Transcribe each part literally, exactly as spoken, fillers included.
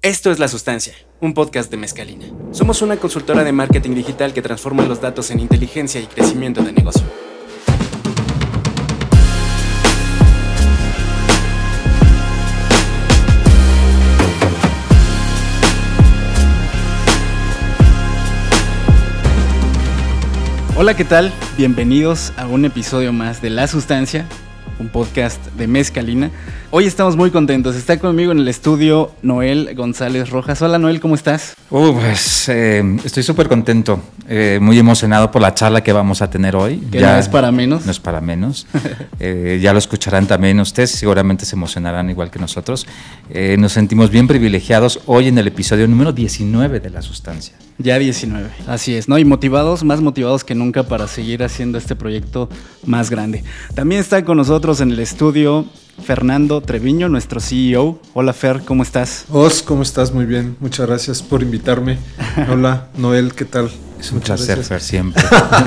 Esto es La Sustancia, un podcast de Mezcalina. Somos una consultora de marketing digital que transforma los datos en inteligencia y crecimiento de negocio. Hola, ¿qué tal? Bienvenidos a un episodio más de La Sustancia, un podcast de Mezcalina. Hoy estamos muy contentos. Está conmigo en el estudio Noel González Rojas. Hola, Noel, ¿cómo estás? Uh, pues eh, estoy súper contento, eh, muy emocionado por la charla que vamos a tener hoy. Que ya no es para menos. No es para menos. eh, ya lo escucharán también ustedes, seguramente se emocionarán igual que nosotros. Eh, nos sentimos bien privilegiados hoy en el episodio número diecinueve de La Sustancia. Ya diecinueve, así es, ¿no? Y motivados, más motivados que nunca para seguir haciendo este proyecto más grande. También está con nosotros en el estudio Fernando Treviño, nuestro C E O. Hola, Fer, ¿cómo estás? Os, ¿cómo estás? Muy bien, muchas gracias por invitarme. Hola, Noel, ¿qué tal? Es un placer, Fer, siempre.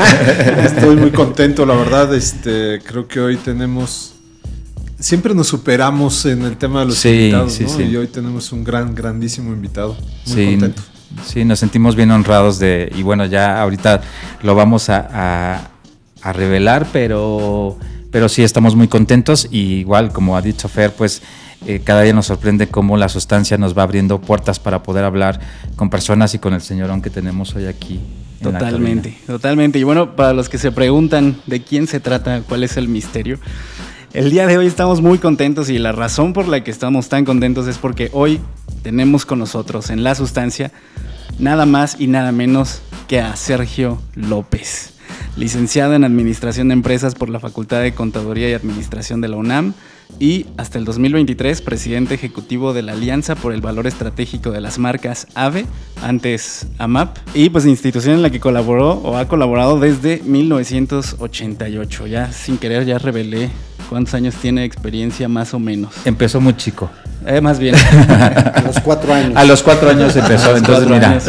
Estoy muy contento, la verdad. Este, creo que hoy tenemos... Siempre nos superamos en el tema de los sí, invitados, sí, ¿no? Sí. Y hoy tenemos un gran, grandísimo invitado. Muy sí, contento. Sí, nos sentimos bien honrados de... Y bueno, ya ahorita lo vamos a, a, a revelar, pero... Pero sí, estamos muy contentos y igual, como ha dicho Fer, pues eh, cada día nos sorprende cómo La Sustancia nos va abriendo puertas para poder hablar con personas y con el señorón que tenemos hoy aquí. Totalmente, totalmente. Y bueno, para los que se preguntan de quién se trata, cuál es el misterio, el día de hoy estamos muy contentos y la razón por la que estamos tan contentos es porque hoy tenemos con nosotros en La Sustancia nada más y nada menos que a Sergio López. Licenciado en Administración de Empresas por la Facultad de Contaduría y Administración de la UNAM y hasta el dos mil veintitrés presidente ejecutivo de la Alianza por el Valor Estratégico de las Marcas AVE, antes AMAP, y pues institución en la que colaboró o ha colaborado desde mil novecientos ochenta y ocho. Ya sin querer ya revelé cuántos años tiene de experiencia más o menos. Empezó muy chico. Eh, más bien. A los cuatro años. A los cuatro años empezó, entonces mira.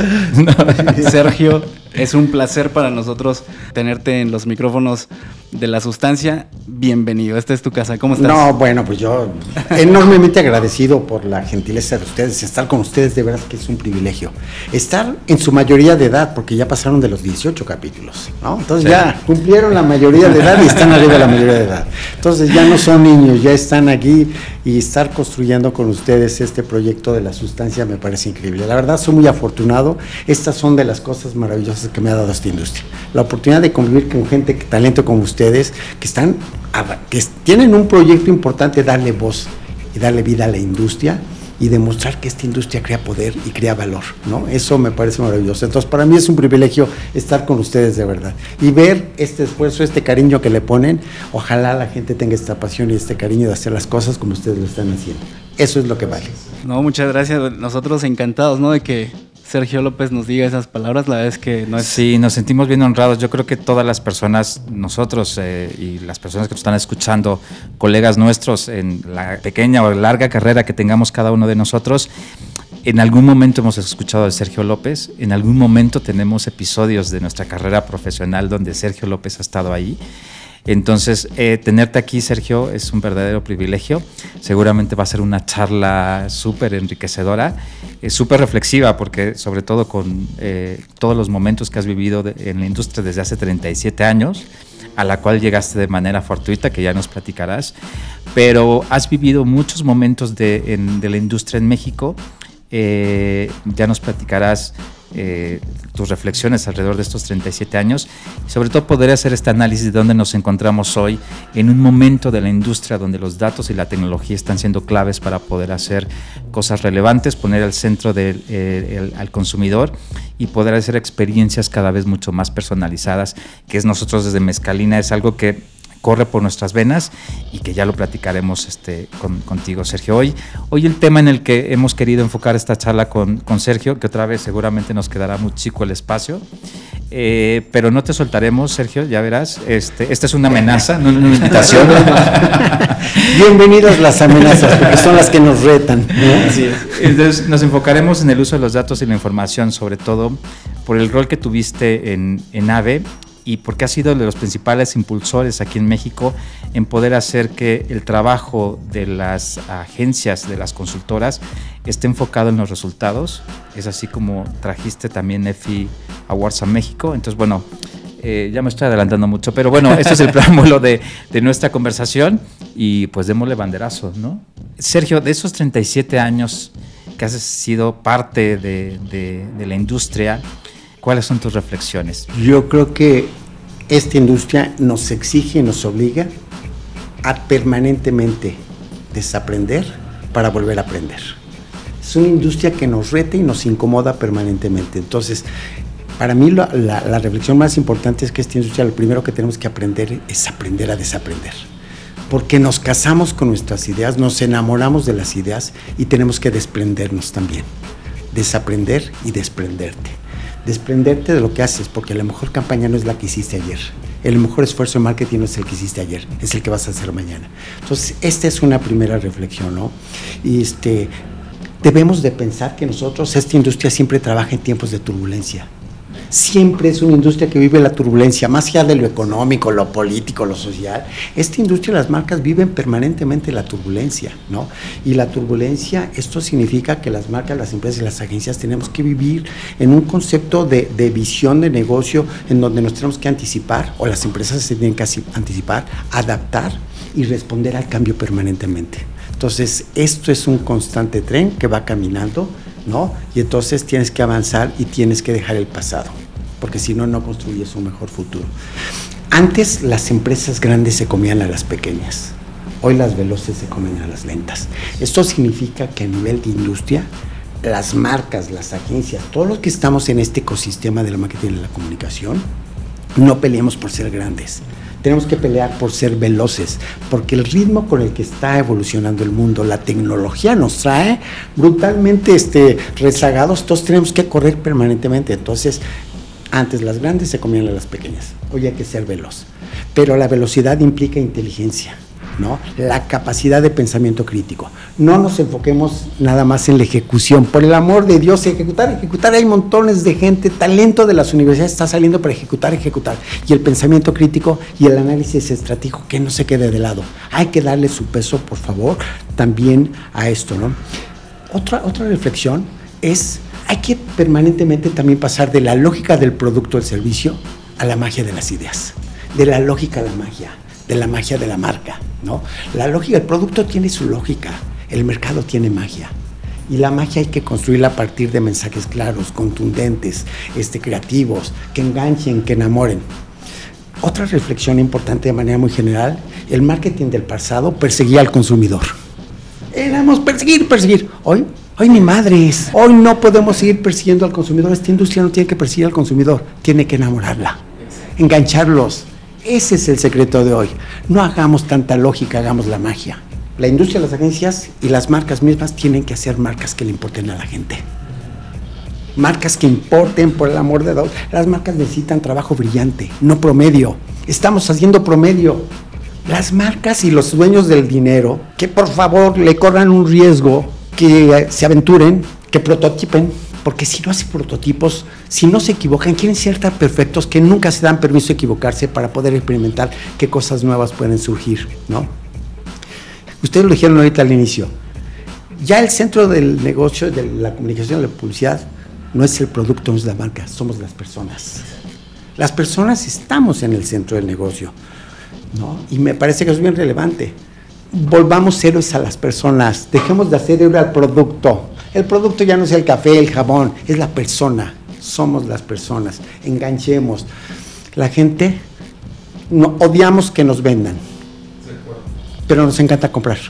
No. Sergio, es un placer para nosotros tenerte en los micrófonos de La Sustancia. Bienvenido, esta es tu casa. ¿Cómo estás? No, bueno, pues yo enormemente agradecido por la gentileza de ustedes. Estar con ustedes de verdad que es un privilegio. Estar en su mayoría de edad, porque ya pasaron de los dieciocho capítulos, ¿no? Entonces sí. Ya cumplieron la mayoría de edad y están arriba de la mayoría de edad. Entonces ya no son niños, ya están aquí y estar construyendo con ustedes este proyecto de La Sustancia me parece increíble. La verdad, soy muy afortunado. Estas son de las cosas maravillosas que me ha dado esta industria. La oportunidad de convivir con gente, talento como ustedes, que están, que tienen un proyecto importante, darle voz y darle vida a la industria y demostrar que esta industria crea poder y crea valor, ¿no? Eso me parece maravilloso. Entonces, para mí es un privilegio estar con ustedes de verdad y ver este esfuerzo, este cariño que le ponen. Ojalá la gente tenga esta pasión y este cariño de hacer las cosas como ustedes lo están haciendo. Eso es lo que vale. No, muchas gracias. Nosotros encantados, ¿no? De que Sergio López nos diga esas palabras, la verdad es que no es... Sí, nos sentimos bien honrados. Yo creo que todas las personas, nosotros eh, y las personas que nos están escuchando, colegas nuestros, en la pequeña o larga carrera que tengamos cada uno de nosotros, en algún momento hemos escuchado de Sergio López, en algún momento tenemos episodios de nuestra carrera profesional donde Sergio López ha estado ahí. Entonces, eh, tenerte aquí, Sergio, es un verdadero privilegio. Seguramente va a ser una charla súper enriquecedora, eh, súper reflexiva, porque sobre todo con eh, todos los momentos que has vivido de, en la industria desde hace treinta y siete años, a la cual llegaste de manera fortuita, que ya nos platicarás, pero has vivido muchos momentos de, en, de la industria en México. Eh, ya nos platicarás eh, tus reflexiones alrededor de estos treinta y siete años y sobre todo poder hacer este análisis de dónde nos encontramos hoy en un momento de la industria donde los datos y la tecnología están siendo claves para poder hacer cosas relevantes, poner al centro del, eh, el, al consumidor y poder hacer experiencias cada vez mucho más personalizadas, que es nosotros desde Mezcalina, es algo que corre por nuestras venas y que ya lo platicaremos este, con, contigo, Sergio. Hoy, hoy el tema en el que hemos querido enfocar esta charla con, con Sergio, que otra vez seguramente nos quedará muy chico el espacio, eh, pero no te soltaremos, Sergio, ya verás. Este, esta es una amenaza, no una invitación. Bienvenidos las amenazas, porque son las que nos retan, ¿no? Así es. Entonces nos enfocaremos en el uso de los datos y la información, sobre todo por el rol que tuviste en, en AVE y porque ha sido de los principales impulsores aquí en México en poder hacer que el trabajo de las agencias, de las consultoras, esté enfocado en los resultados. Es así como trajiste también EFI Awards a México. Entonces, bueno, eh, ya me estoy adelantando mucho, pero bueno, este es el preámbulo de, de nuestra conversación y pues démosle banderazo, ¿no? Sergio, de esos treinta y siete años que has sido parte de, de, de la industria, ¿cuáles son tus reflexiones? Yo creo que esta industria nos exige y nos obliga a permanentemente desaprender para volver a aprender. Es una industria que nos reta y nos incomoda permanentemente. Entonces, para mí la, la, la reflexión más importante es que esta industria lo primero que tenemos que aprender es aprender a desaprender. Porque nos casamos con nuestras ideas, nos enamoramos de las ideas y tenemos que desprendernos también. Desaprender y desprenderte. Desprenderte de lo que haces, porque la mejor campaña no es la que hiciste ayer. El mejor esfuerzo de marketing no es el que hiciste ayer, es el que vas a hacer mañana. Entonces, esta es una primera reflexión, ¿no? Y este, debemos de pensar que nosotros, esta industria siempre trabaja en tiempos de turbulencia. Siempre es una industria que vive la turbulencia, más allá de lo económico, lo político, lo social. Esta industria, las marcas viven permanentemente la turbulencia, ¿no? Y la turbulencia, esto significa que las marcas, las empresas y las agencias tenemos que vivir en un concepto de, de visión de negocio en donde nos tenemos que anticipar, o las empresas se tienen que anticipar, adaptar y responder al cambio permanentemente. Entonces, esto es un constante tren que va caminando, ¿no? Y entonces tienes que avanzar y tienes que dejar el pasado, porque si no, no construyes un mejor futuro. Antes las empresas grandes se comían a las pequeñas, hoy las veloces se comen a las lentas. Esto significa que a nivel de industria, las marcas, las agencias, todos los que estamos en este ecosistema del marketing y de la comunicación, no peleemos por ser grandes. Tenemos que pelear por ser veloces, porque el ritmo con el que está evolucionando el mundo, la tecnología nos trae brutalmente este, rezagados, todos tenemos que correr permanentemente. Entonces, antes las grandes se comían a las pequeñas, hoy hay que ser veloz. Pero la velocidad implica inteligencia, ¿no? La capacidad de pensamiento crítico. No nos enfoquemos nada más en la ejecución. Por el amor de Dios, ejecutar, ejecutar. Hay montones de gente, talento de las universidades está saliendo para ejecutar, ejecutar. Y el pensamiento crítico y el análisis estratégico que no se quede de lado. Hay que darle su peso, por favor, también a esto, ¿no? Otra, otra reflexión es, hay que permanentemente también pasar de la lógica del producto o el servicio a la magia de las ideas. De la lógica a la magia. De la magia de la marca, ¿no? La lógica, el producto tiene su lógica, el mercado tiene magia. Y la magia hay que construirla a partir de mensajes claros, contundentes, este, creativos, que enganchen, que enamoren. Otra reflexión importante de manera muy general, el marketing del pasado perseguía al consumidor. Éramos perseguir, perseguir. Hoy, hoy ni madres. Hoy no podemos seguir persiguiendo al consumidor. Esta industria no tiene que perseguir al consumidor, tiene que enamorarla, engancharlos. Ese es el secreto de hoy. No hagamos tanta lógica, hagamos la magia. La industria, las agencias y las marcas mismas tienen que hacer marcas que le importen a la gente. Marcas que importen, por el amor de Dios. Las marcas necesitan trabajo brillante, no promedio. Estamos haciendo promedio. Las marcas y los dueños del dinero, que por favor le corran un riesgo, que se aventuren, que prototipen. Porque si no hacen prototipos, si no se equivocan, quieren ser tan perfectos que nunca se dan permiso de equivocarse para poder experimentar qué cosas nuevas pueden surgir, ¿no? Ustedes lo dijeron ahorita al inicio. Ya el centro del negocio, de la comunicación, de la publicidad, no es el producto, no es la marca, somos las personas. Las personas estamos en el centro del negocio, ¿no? Y me parece que es bien relevante. Volvamos héroes a las personas, dejemos de hacer héroe al producto. El producto ya no es el café, el jabón, es la persona. Somos las personas. Enganchemos. La gente, no, odiamos que nos vendan, pero nos encanta comprar.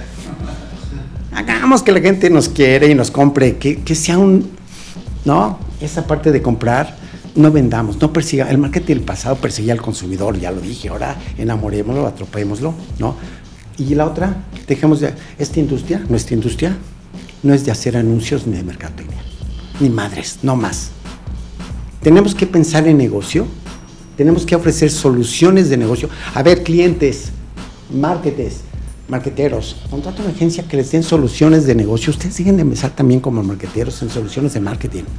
Hagamos que la gente nos quiere y nos compre, que, que sea un, ¿no? Esa parte de comprar, no vendamos, no persiga. El marketing del pasado perseguía al consumidor, ya lo dije, ahora enamorémoslo, atropémoslo, ¿no? Y la otra, dejemos de, esta industria, nuestra industria, no es de hacer anuncios ni de mercadotecnia, ni madres, no más. Tenemos que pensar en negocio, tenemos que ofrecer soluciones de negocio. A ver, clientes, marketers, marketeros, contrata una agencia que les den soluciones de negocio. Ustedes siguen de empezar también como marketeros en soluciones de marketing.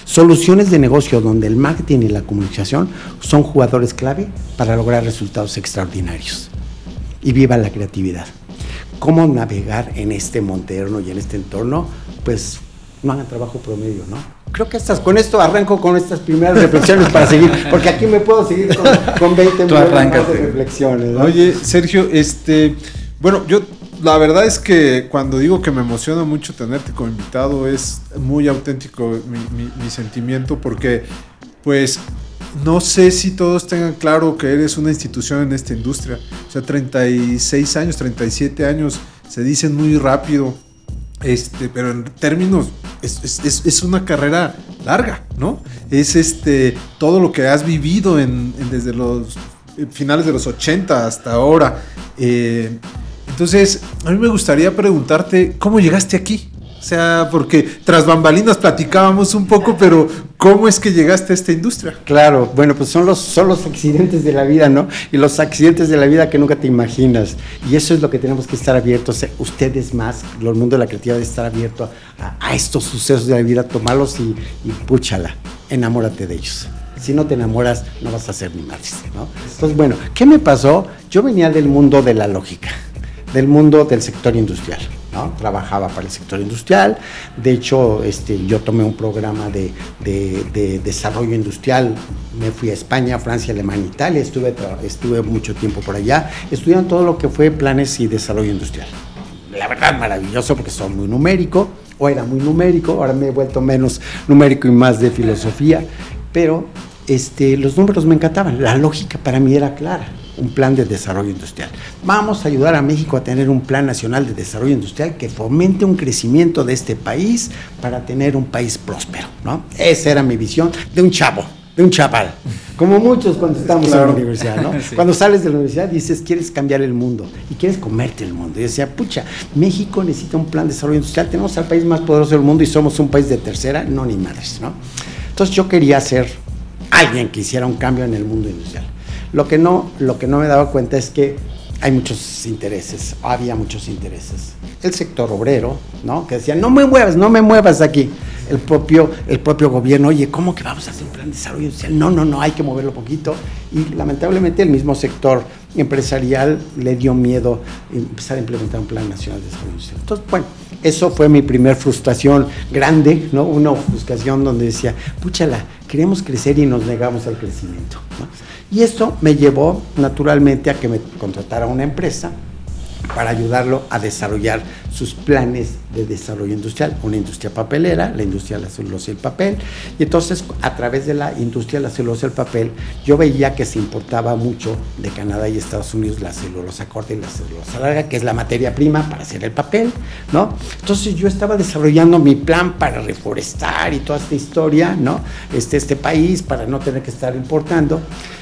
Soluciones de negocio donde el marketing y la comunicación son jugadores clave para lograr resultados extraordinarios. Y viva la creatividad. ¿Cómo navegar en este monterno y en este entorno? Pues no hagan trabajo promedio, ¿no? Creo que estas, con esto arranco con estas primeras reflexiones para seguir, porque aquí me puedo seguir con, con veinte minutos de reflexiones, ¿no? Oye, Sergio, este, bueno, yo la verdad es que cuando digo que me emociona mucho tenerte como invitado, es muy auténtico mi, mi, mi sentimiento, porque pues no sé si todos tengan claro que eres una institución en esta industria. O sea, treinta y seis años, treinta y siete años se dicen muy rápido. Este, pero en términos, es, es, es una carrera larga, ¿no? Es este, todo lo que has vivido en, en desde los finales de los ochenta hasta ahora. Eh, entonces, a mí me gustaría preguntarte, ¿cómo llegaste aquí? O sea, porque tras bambalinas platicábamos un poco, pero ¿cómo es que llegaste a esta industria? Claro, bueno, pues son los, son los accidentes de la vida, ¿no? Y los accidentes de la vida que nunca te imaginas. Y eso es lo que tenemos que estar abiertos. Ustedes más, el mundo de la creatividad, de estar abierto a, a estos sucesos de la vida, tomarlos y, y púchala, enamórate de ellos. Si no te enamoras, no vas a hacer ni madres, ¿no? Entonces, bueno, ¿qué me pasó? Yo venía del mundo de la lógica, del mundo del sector industrial, ¿no? Trabajaba para el sector industrial. De hecho, este, yo tomé un programa de, de, de desarrollo industrial. Me fui a España, Francia, Alemania, Italia. Estuve, estuve mucho tiempo por allá, estudiando todo lo que fue planes y desarrollo industrial. La verdad, maravilloso, porque soy muy numérico, o era muy numérico. Ahora me he vuelto menos numérico y más de filosofía, pero este, los números me encantaban. La lógica para mí era clara. Un plan de desarrollo industrial. Vamos a ayudar a México a tener un plan nacional de desarrollo industrial que fomente un crecimiento de este país para tener un país próspero, ¿no? Esa era mi visión de un chavo, de un chaval, como muchos cuando estamos claro. en la universidad, ¿no? Sí. Cuando sales de la universidad dices, quieres cambiar el mundo y quieres comerte el mundo. Y decía, pucha, México necesita un plan de desarrollo industrial, tenemos al país más poderoso del mundo y somos un país de tercera, no ni madres, ¿no? Entonces yo quería ser alguien que hiciera un cambio en el mundo industrial. Lo que no, lo que no me daba cuenta es que hay muchos intereses, había muchos intereses. El sector obrero, ¿no? Que decía, no me muevas, no me muevas de aquí. El propio, el propio gobierno, oye, ¿cómo que vamos a hacer un plan de desarrollo industrial? No, no, no, hay que moverlo poquito. Y lamentablemente el mismo sector empresarial le dio miedo empezar a implementar un plan nacional de desarrollo industrial. Entonces, bueno, eso fue mi primer frustración grande, ¿no? Una ofuscación donde decía, púchala, queremos crecer y nos negamos al crecimiento, ¿no? Y esto me llevó naturalmente a que me contratara una empresa para ayudarlo a desarrollar sus planes de desarrollo industrial, una industria papelera, la industria de la celulosa y el papel. Y entonces, a través de la industria de la celulosa y el papel, yo veía que se importaba mucho de Canadá y Estados Unidos la celulosa corta y la celulosa larga, que es la materia prima para hacer el papel, ¿no? Entonces yo estaba desarrollando mi plan para reforestar y toda esta historia, ¿no? Este, este país, para no tener que estar importando.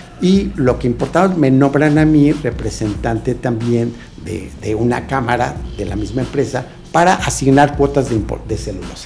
Y lo que importaba, me nombran a mí representante también de, de una cámara de la misma empresa para asignar cuotas de, de celulosa.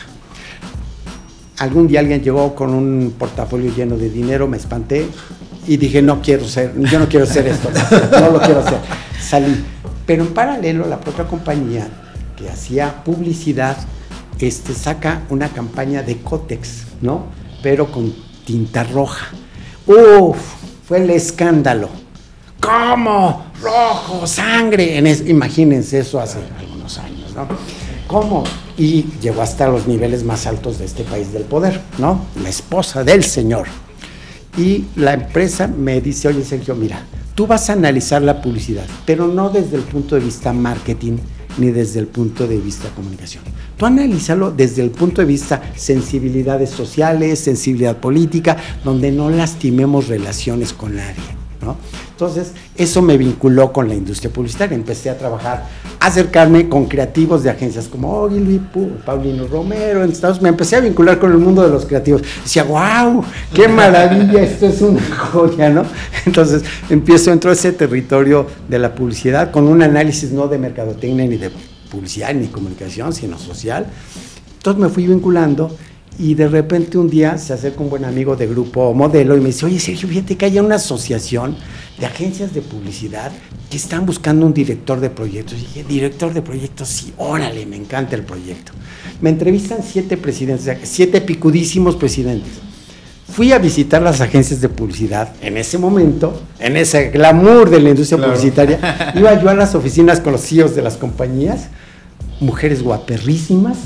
Algún día alguien llegó con un portafolio lleno de dinero, me espanté y dije, no quiero ser, yo no quiero hacer esto, no lo quiero hacer. Salí. Pero en paralelo, la propia compañía que hacía publicidad este, saca una campaña de Kotex, ¿no? Pero con tinta roja. ¡Uf! Fue el escándalo. ¿Cómo? Rojo, sangre. En es, imagínense eso hace algunos años, ¿no? ¿Cómo? Y llegó hasta los niveles más altos de este país del poder, ¿no? La esposa del señor. Y la empresa me dice, oye, Sergio, mira, tú vas a analizar la publicidad, pero no desde el punto de vista marketing, ni desde el punto de vista comunicación. Tú analízalo desde el punto de vista sensibilidades sociales, sensibilidad política, donde no lastimemos relaciones con nadie, ¿no? Entonces, eso me vinculó con la industria publicitaria. Empecé a trabajar, a acercarme con creativos de agencias como Ogilvy, Paulino Romero, en Estados Unidos. Me empecé a vincular con el mundo de los creativos. Decía, wow, qué maravilla, esto es una joya, ¿no? Entonces, empiezo dentro de ese territorio de la publicidad con un análisis no de mercadotecnia ni de publicidad ni comunicación, sino social. Entonces me fui vinculando Y de repente un día se acerca un buen amigo de Grupo Modelo y me dice, oye Sergio, fíjate que hay una asociación de agencias de publicidad que están buscando un director de proyectos. Y dije, director de proyectos, sí, órale, me encanta el proyecto. Me entrevistan siete presidentes, siete picudísimos presidentes. Fui a visitar las agencias de publicidad en ese momento, en ese glamour de la industria claro. publicitaria. Iba yo a las oficinas con los C E Os de las compañías, mujeres guaperrísimas.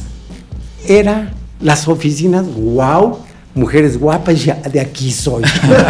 Era las oficinas, wow, mujeres guapas, ya de aquí soy.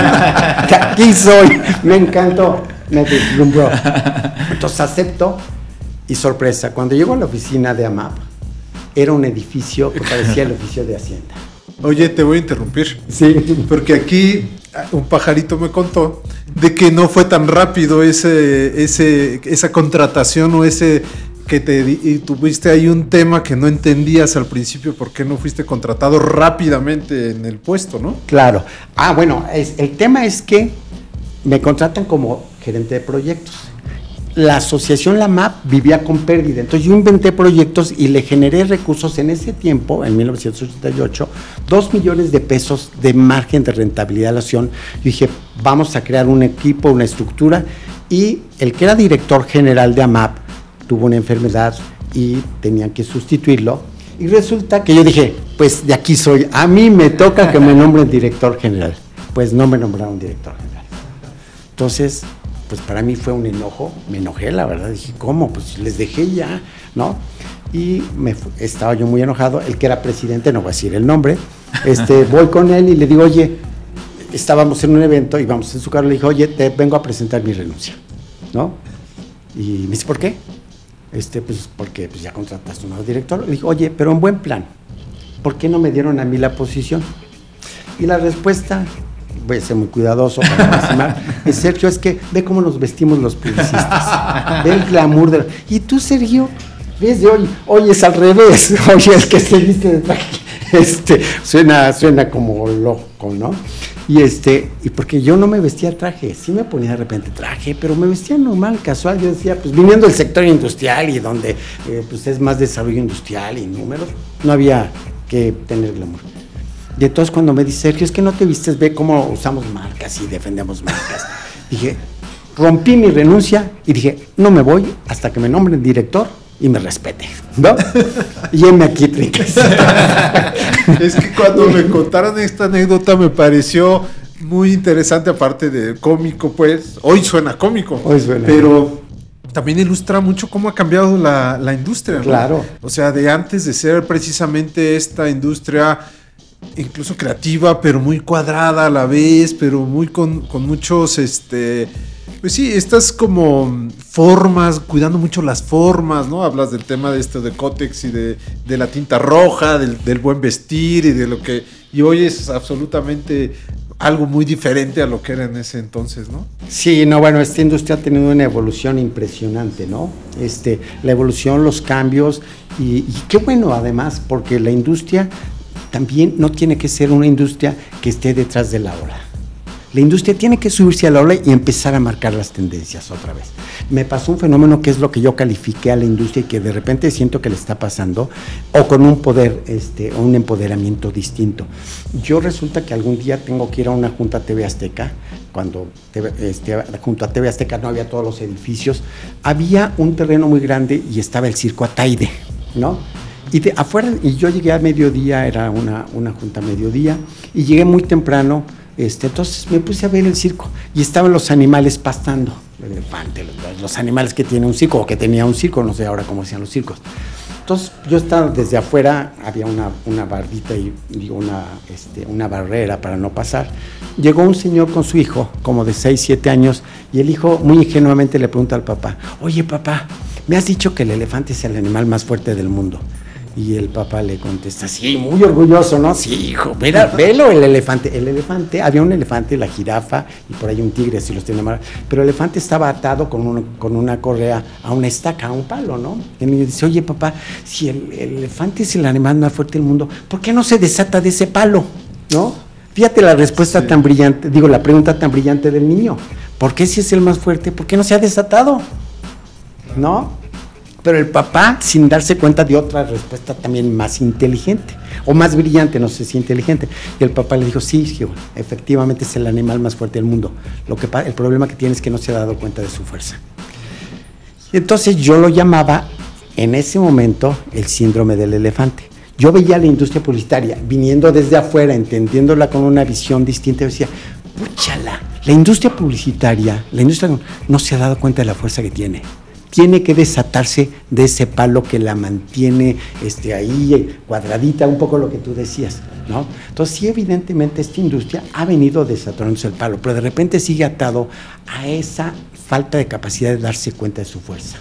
De aquí soy. Me encantó, me deslumbró. Entonces acepto y sorpresa, cuando llego a la oficina de AMAP, era un edificio que parecía el oficio de Hacienda. Oye, te voy a interrumpir. Sí. Porque aquí un pajarito me contó de que no fue tan rápido ese, ese, esa contratación o ese que te y tuviste ahí un tema que no entendías al principio, por qué no fuiste contratado rápidamente en el puesto, ¿no? Claro. Ah, bueno, es, el tema es que me contratan como gerente de proyectos. La asociación La M A P vivía con pérdida, entonces yo inventé proyectos y le generé recursos en ese tiempo, en mil novecientos ochenta y ocho, dos millones de pesos de margen de rentabilidad de la acción. Yo dije, vamos a crear un equipo, una estructura, y el que era director general de A M A P tuvo una enfermedad y tenían que sustituirlo, y resulta que yo dije, pues de aquí soy, a mí me toca que me nombren director general. Pues no me nombraron director general. Entonces, pues para mí fue un enojo, me enojé, la verdad, dije, ¿cómo? Pues les dejé ya, ¿no? Y me fu- estaba yo muy enojado, el que era presidente, no voy a decir el nombre, este, voy con él y le digo, oye, estábamos en un evento y vamos en su carro, le dije, oye, te vengo a presentar mi renuncia, ¿no? Y me dice, ¿por qué? Este, pues porque pues, ya contrataste un nuevo director. Le dije, oye, pero en buen plan, ¿por qué no me dieron a mí la posición? Y la respuesta, voy a ser muy cuidadoso para no lastimar, es, Sergio, es que ve cómo nos vestimos los publicistas, ve el glamour de... Y tú, Sergio, ves de hoy, hoy es al revés, oye, es que se viste de traje, este, suena, suena como loco, ¿no? Y este, y porque yo no me vestía traje, sí me ponía de repente traje, pero me vestía normal, casual. Yo decía, pues viniendo del sector industrial y donde eh, pues es más desarrollo industrial y números, no había que tener glamour. Y entonces cuando me dice, Sergio, es que no te vistes, ve cómo usamos marcas y defendemos marcas. Dije, rompí mi renuncia y dije, no me voy hasta que me nombren director y me respete, ¿no? Y heme aquí, tricas. Es que cuando me contaron esta anécdota me pareció muy interesante, aparte de cómico, pues, hoy suena cómico, hoy suena. Pero también ilustra mucho cómo ha cambiado la, la industria, ¿no? Claro. O sea, de antes de ser precisamente esta industria incluso creativa, pero muy cuadrada a la vez, pero muy con, con muchos, este... Pues sí, estas como formas, cuidando mucho las formas, ¿no? Hablas del tema de esto de Cotex y de, de la tinta roja, del, del buen vestir y de lo que... Y hoy es absolutamente algo muy diferente a lo que era en ese entonces, ¿no? Sí, no, bueno, esta industria ha tenido una evolución impresionante, ¿no? Este, la evolución, los cambios, y, y qué bueno además, porque la industria también no tiene que ser una industria que esté detrás de la ola. La industria tiene que subirse a la ola y empezar a marcar las tendencias otra vez. Me pasó un fenómeno que es lo que yo califiqué a la industria y que de repente siento que le está pasando, o con un poder, este, o un empoderamiento distinto. Yo resulta que algún día tengo que ir a una junta T V Azteca, cuando este, junto a T V Azteca no había todos los edificios, había un terreno muy grande y estaba el circo Ataide, ¿no? Y de afuera, y yo llegué a mediodía, era una, una junta a mediodía, y llegué muy temprano. Este, entonces me puse a ver el circo y estaban los animales pastando, el elefante, los, los animales que tiene un circo o que tenía un circo, no sé ahora cómo hacían los circos. Entonces yo estaba desde afuera, había una, una bardita y digo, una, este, una barrera para no pasar. Llegó un señor con su hijo, como de seis, siete años, y el hijo muy ingenuamente le pregunta al papá, oye papá, me has dicho que el elefante es el animal más fuerte del mundo. Y el papá le contesta, sí, muy orgulloso, ¿no? Sí, hijo, mira, velo el elefante. El elefante, había un elefante, la jirafa, y por ahí un tigre, si los tiene mal. Pero el elefante estaba atado con, un, con una correa a una estaca, a un palo, ¿no? Y el niño dice, oye, papá, si el, el elefante es el animal más fuerte del mundo, ¿por qué no se desata de ese palo? ¿No? Fíjate la respuesta sí. tan brillante, digo, la pregunta tan brillante del niño. ¿Por qué si es el más fuerte? ¿Por qué no se ha desatado? ¿No? Pero el papá, sin darse cuenta de otra respuesta también más inteligente. o más brillante, no sé si inteligente. Y el papá le dijo, sí, hijo, efectivamente es el animal más fuerte del mundo. Lo que, el problema que tiene es que no se ha dado cuenta de su fuerza. Y entonces yo lo llamaba, en ese momento, el síndrome del elefante. Yo veía la industria publicitaria, viniendo desde afuera, entendiéndola con una visión distinta, y decía, púchala, la industria publicitaria, la industria no se ha dado cuenta de la fuerza que tiene. Tiene que desatarse de ese palo que la mantiene este, ahí cuadradita, un poco lo que tú decías, ¿no? Entonces, sí, evidentemente esta industria ha venido desatándose el palo, pero de repente sigue atado a esa falta de capacidad de darse cuenta de su fuerza.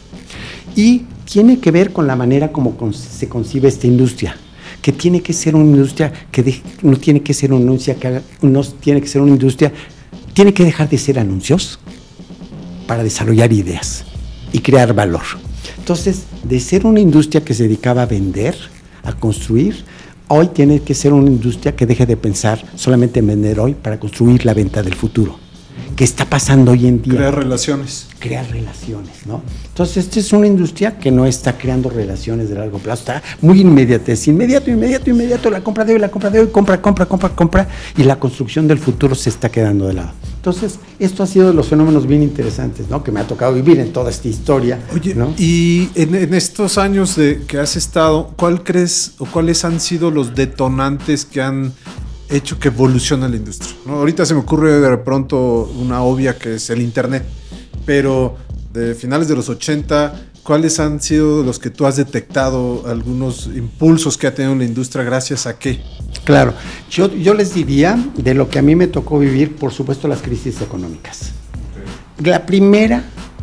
Y tiene que ver con la manera como se concibe esta industria, que tiene que ser una industria que de, no tiene que ser una industria que haga, no tiene que ser una industria, tiene que dejar de ser anuncios para desarrollar ideas y crear valor. Entonces, de ser una industria que se dedicaba a vender, a construir, hoy tiene que ser una industria que deje de pensar solamente en vender hoy para construir la venta del futuro. ¿Qué está pasando hoy en día? Crear relaciones. Crear relaciones, ¿no? Entonces, esta es una industria que no está creando relaciones de largo plazo, está muy inmediatez, inmediato, inmediato, inmediato, la compra de hoy, la compra de hoy, compra, compra, compra, compra, y la construcción del futuro se está quedando de lado. Entonces, esto ha sido de los fenómenos bien interesantes, ¿no? Que me ha tocado vivir en toda esta historia. Oye, ¿no? y en, en estos años de que has estado, ¿cuál crees o cuáles han sido los detonantes que han hecho que evolucione la industria? ¿No? Ahorita se me ocurre de pronto una obvia que es el internet, pero de finales de los ochenta, ¿cuáles han sido los que tú has detectado, algunos impulsos que ha tenido la industria, gracias a qué? Claro, yo, yo les diría, de lo que a mí me tocó vivir, por supuesto, las crisis económicas. Okay. La primera,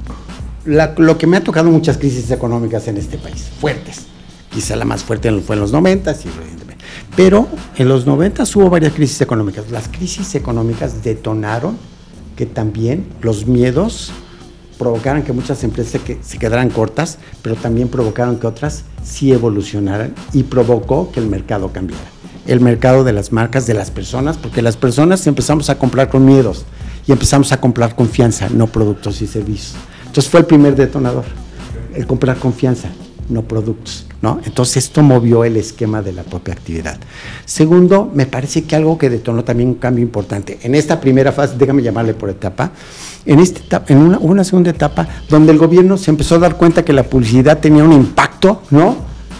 la, lo que me ha tocado muchas crisis económicas en este país, fuertes. Quizá la más fuerte fue en los noventas, y pero en los noventas hubo varias crisis económicas. Las crisis económicas detonaron que también los miedos provocaron que muchas empresas que se quedaran cortas, pero también provocaron que otras sí evolucionaran y provocó que el mercado cambiara. El mercado de las marcas, de las personas, porque las personas empezamos a comprar con miedos y empezamos a comprar confianza, no productos y servicios. Entonces fue el primer detonador, el comprar confianza, no productos, ¿no? Entonces esto movió el esquema de la propia actividad. Segundo, me parece que algo que detonó también un cambio importante. En esta primera fase, déjame llamarle por etapa, en, esta etapa, en una, una segunda etapa donde el gobierno se empezó a dar cuenta que la publicidad tenía un impacto, ¿no?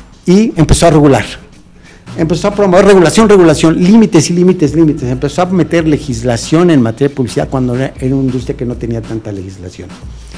Y empezó a regular. Empezó a promover regulación, regulación, límites y límites, límites. Empezó a meter legislación en materia de publicidad cuando era, era una industria que no tenía tanta legislación.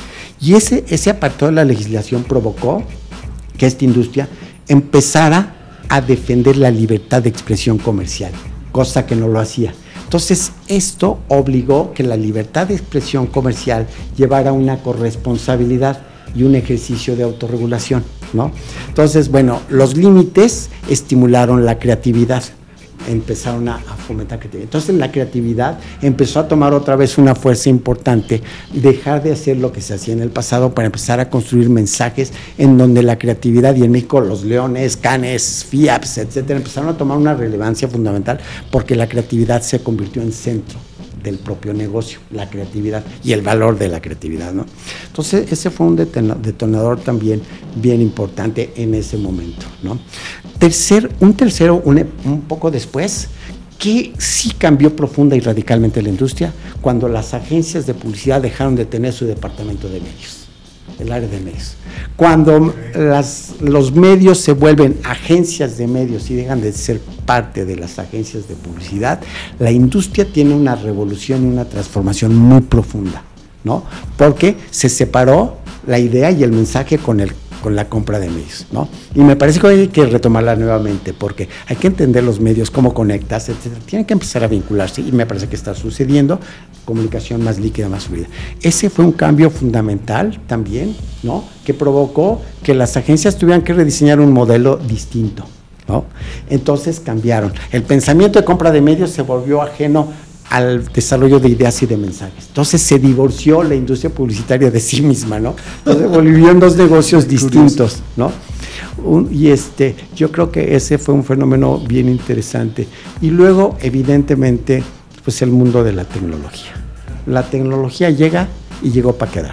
Y ese, ese apartado de la legislación provocó que esta industria empezara a defender la libertad de expresión comercial, cosa que no lo hacía. Entonces, esto obligó que la libertad de expresión comercial llevara una corresponsabilidad y un ejercicio de autorregulación, ¿no? Entonces, bueno, los límites estimularon la creatividad, empezaron a, a fomentar creatividad. Entonces, la creatividad empezó a tomar otra vez una fuerza importante, dejar de hacer lo que se hacía en el pasado para empezar a construir mensajes en donde la creatividad, y en México los Leones, Canes, FIAPS, etcétera, empezaron a tomar una relevancia fundamental porque la creatividad se convirtió en centro del propio negocio, la creatividad y el valor de la creatividad, ¿no? Entonces, ese fue un detonador también bien importante en ese momento, ¿no? Tercer, un tercero, un, un poco después, que sí cambió profunda y radicalmente la industria, cuando las agencias de publicidad dejaron de tener su departamento de medios, el área de medios. Cuando las, los medios se vuelven agencias de medios y dejan de ser parte de las agencias de publicidad, la industria tiene una revolución y una transformación muy profunda, ¿no? Porque se separó la idea y el mensaje con el con la compra de medios, ¿no? Y me parece que hay que retomarla nuevamente, porque hay que entender los medios, cómo conectas, etcétera. Tienen que empezar a vincularse, y me parece que está sucediendo, comunicación más líquida, más fluida. Ese fue un cambio fundamental también, ¿no? Que provocó que las agencias tuvieran que rediseñar un modelo distinto, ¿no? Entonces cambiaron. El pensamiento de compra de medios se volvió ajeno al desarrollo de ideas y de mensajes. Entonces se divorció la industria publicitaria de sí misma, ¿no? Entonces volvió en dos negocios distintos, ¿no? Un, y este, yo creo que ese fue un fenómeno bien interesante. Y luego, evidentemente, pues el mundo de la tecnología. La tecnología llega y llegó para quedarse,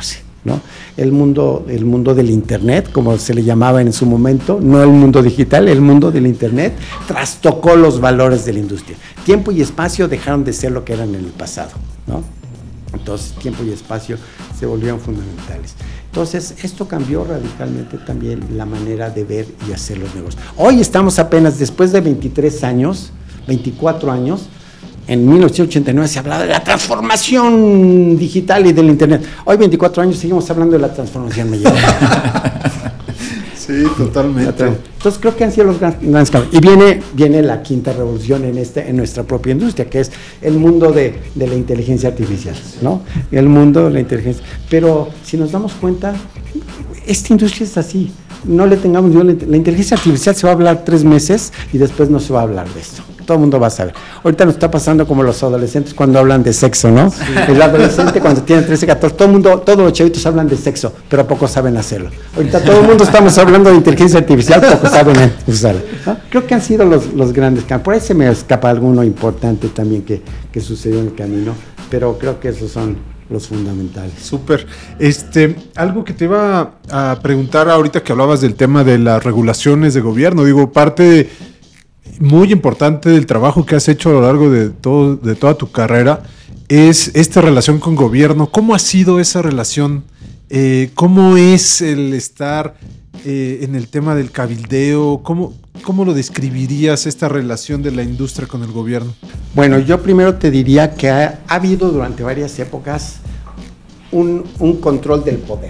¿no? El mundo, el mundo del Internet, como se le llamaba en su momento, no el mundo digital, el mundo del Internet, trastocó los valores de la industria. Tiempo y espacio dejaron de ser lo que eran en el pasado, ¿no? Entonces, tiempo y espacio se volvieron fundamentales. Entonces, esto cambió radicalmente también la manera de ver y hacer los negocios. Hoy estamos apenas, después de veintitrés años, veinticuatro años, en mil novecientos ochenta y nueve se hablaba de la transformación digital y del Internet. Hoy, veinticuatro años, seguimos hablando de la transformación digital. Sí, totalmente. Entonces creo que han sido los grandes cambios. Y viene, viene la quinta revolución en, este, en nuestra propia industria, que es el mundo de, de la inteligencia artificial, ¿no? El mundo de la inteligencia. Pero si nos damos cuenta, esta industria es así. No le tengamos miedo. La inteligencia artificial se va a hablar tres meses y después no se va a hablar de esto. Todo el mundo va a saber. Ahorita nos está pasando como los adolescentes cuando hablan de sexo, ¿no? Sí. El adolescente cuando tiene trece, catorce, todo el mundo, todos los chavitos hablan de sexo, pero pocos saben hacerlo. Ahorita todo el mundo estamos hablando de inteligencia artificial, pocos saben usarla, ¿no? Creo que han sido los, los grandes cambios. Por ahí se me escapa alguno importante también que, que sucedió en el camino, pero creo que esos son los fundamentales. Súper. Este, algo que te iba a preguntar ahorita que hablabas del tema de las regulaciones de gobierno, digo, parte de muy importante del trabajo que has hecho a lo largo de, todo, de toda tu carrera es esta relación con gobierno. ¿Cómo ha sido esa relación? Eh, ¿Cómo es el estar eh, en el tema del cabildeo? ¿Cómo, ¿Cómo lo describirías esta relación de la industria con el gobierno? Bueno, yo primero te diría que ha, ha habido durante varias épocas un, un control del poder.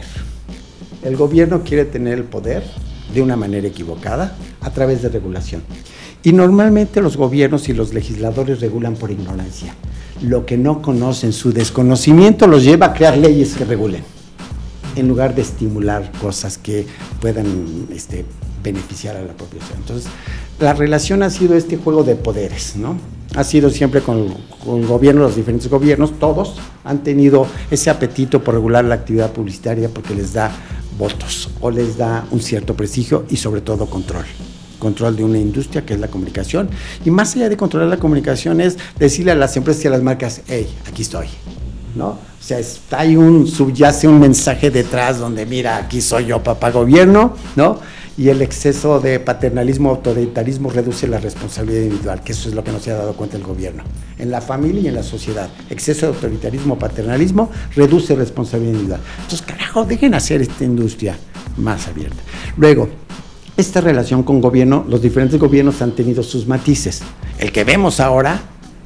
El gobierno quiere tener el poder de una manera equivocada a través de regulación. Y normalmente los gobiernos y los legisladores regulan por ignorancia. Lo que no conocen, su desconocimiento los lleva a crear leyes que regulen, en lugar de estimular cosas que puedan este, beneficiar a la población. Entonces, la relación ha sido este juego de poderes, ¿no? Ha sido siempre con, con el gobierno, los diferentes gobiernos, todos han tenido ese apetito por regular la actividad publicitaria porque les da votos o les da un cierto prestigio y sobre todo control. Control de una industria que es la comunicación, y más allá de controlar la comunicación es decirle a las empresas y a las marcas, hey, aquí estoy, ¿no? O sea, está, hay un, subyace un mensaje detrás donde, mira, aquí soy yo, papá gobierno, ¿no? Y el exceso de paternalismo, autoritarismo reduce la responsabilidad individual, que eso es lo que no se ha dado cuenta el gobierno. En la familia y en la sociedad, exceso de autoritarismo, paternalismo, reduce responsabilidad individual. Entonces, carajo, dejen hacer esta industria más abierta. Luego, esta relación con gobierno, los diferentes gobiernos han tenido sus matices. El que vemos ahora,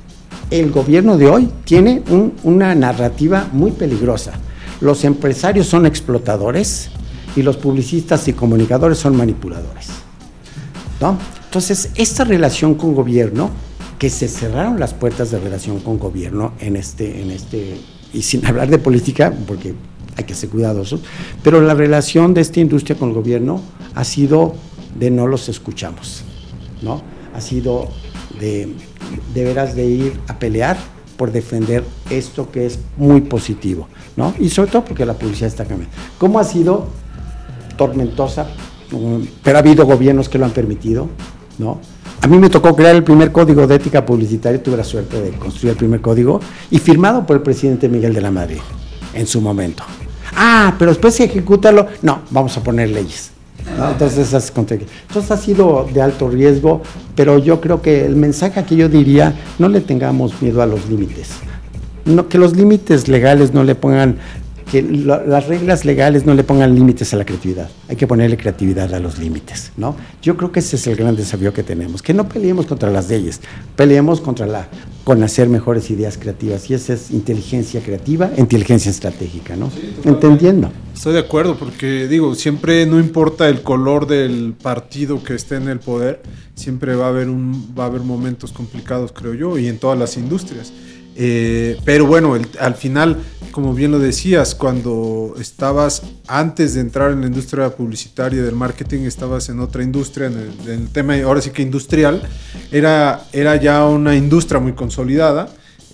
el gobierno de hoy tiene un, una narrativa muy peligrosa. Los empresarios son explotadores y los publicistas y comunicadores son manipuladores, ¿no? Entonces, esta relación con gobierno, que se cerraron las puertas de relación con gobierno en este, en este, y sin hablar de política, porque hay que ser cuidadosos, pero la relación de esta industria con el gobierno ha sido de no los escuchamos, ¿no? Ha sido de, de veras de ir a pelear por defender esto que es muy positivo, ¿no? Y sobre todo porque la publicidad está cambiando. ¿Cómo ha sido? Tormentosa, pero ha habido gobiernos que lo han permitido, ¿no? A mí me tocó crear el primer código de ética publicitaria, tuve la suerte de construir el primer código, y firmado por el presidente Miguel de la Madrid, en su momento. Ah, pero después de ejecutarlo, no, vamos a poner leyes, ¿no? Entonces, entonces ha sido de alto riesgo, pero yo creo que el mensaje que yo diría, no le tengamos miedo a los límites, no, que los límites legales no le pongan, que lo, las reglas legales no le pongan límites a la creatividad, hay que ponerle creatividad a los límites, ¿no? Yo creo que ese es el gran desafío que tenemos, que no peleemos contra las leyes, peleemos contra la, con hacer mejores ideas creativas, y esa es inteligencia creativa, inteligencia estratégica, ¿no? Sí, entendiendo. Estoy de acuerdo, porque digo, siempre no importa el color del partido que esté en el poder, siempre va a haber un, va a haber momentos complicados, creo yo, y en todas las industrias. Eh, pero bueno, el, al final, como bien lo decías, cuando estabas, antes de entrar en la industria publicitaria del marketing, estabas en otra industria, en el, en el tema, ahora sí que industrial, era, era ya una industria muy consolidada.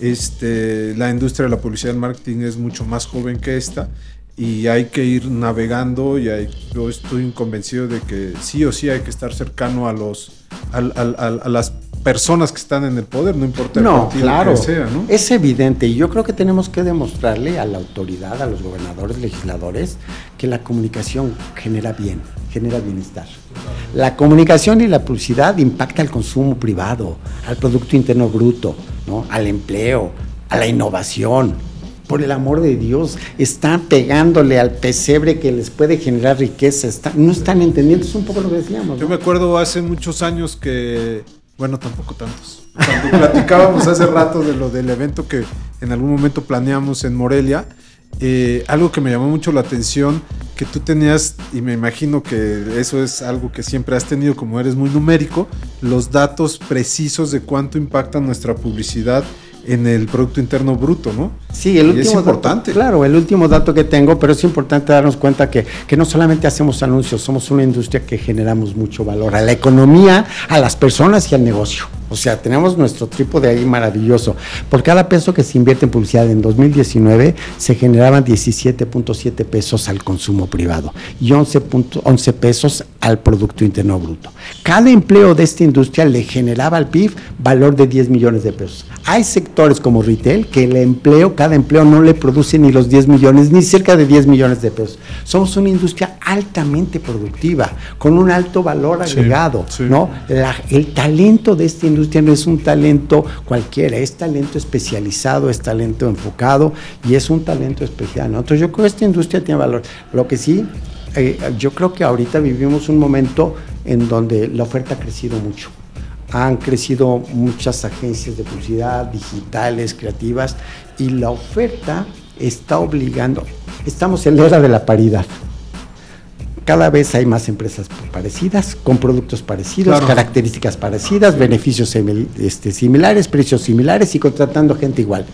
Este, la industria de la publicidad del marketing es mucho más joven que esta, y hay que ir navegando, y hay, yo estoy convencido de que sí o sí hay que estar cercano a los, a, a, a, a las personas que están en el poder, no importa el No, partido claro, que sea, ¿no? es evidente, y yo creo que tenemos que demostrarle a la autoridad, a los gobernadores, legisladores, que la comunicación genera bien, genera bienestar. La comunicación y la publicidad impacta al consumo privado, al Producto Interno Bruto, ¿no? Al empleo, a la innovación. Por el amor de Dios, están pegándole al pesebre que les puede generar riqueza, está, no están entendiendo, es un poco lo que decíamos, ¿no? Yo me acuerdo hace muchos años que, bueno, tampoco tantos, cuando platicábamos hace rato de lo del evento que en algún momento planeamos en Morelia, eh, algo que me llamó mucho la atención, que tú tenías, y me imagino que eso es algo que siempre has tenido, como eres muy numérico, los datos precisos de cuánto impacta nuestra publicidad en el Producto Interno Bruto, ¿no? Sí, el y último es importante. Dato, claro, el último dato que tengo, pero es importante darnos cuenta que, que no solamente hacemos anuncios, somos una industria que generamos mucho valor a la economía, a las personas y al negocio. O sea, tenemos nuestro trípode ahí maravilloso. Por cada peso que se invierte en publicidad en dos mil diecinueve, se generaban diecisiete punto siete pesos al consumo privado y once punto once pesos al Producto Interno Bruto. Cada empleo de esta industria le generaba al P I B valor de diez millones de pesos. Hay sectores como retail que el empleo, cada empleo no le produce ni los diez millones, ni cerca de diez millones de pesos. Somos una industria altamente productiva, con un alto valor agregado, sí, sí. ¿no? La, el talento de esta industria no es un talento cualquiera, es talento especializado, es talento enfocado y es un talento especial, ¿no? Entonces yo creo que esta industria tiene valor. Lo que sí, eh, yo creo que ahorita vivimos un momento en donde la oferta ha crecido mucho. Han crecido muchas agencias de publicidad, digitales, creativas, y la oferta está obligando. Estamos en la era de la paridad. Cada vez hay más empresas parecidas, con productos parecidos, claro. características parecidas, beneficios simil, este, similares, precios similares y contratando gente igual.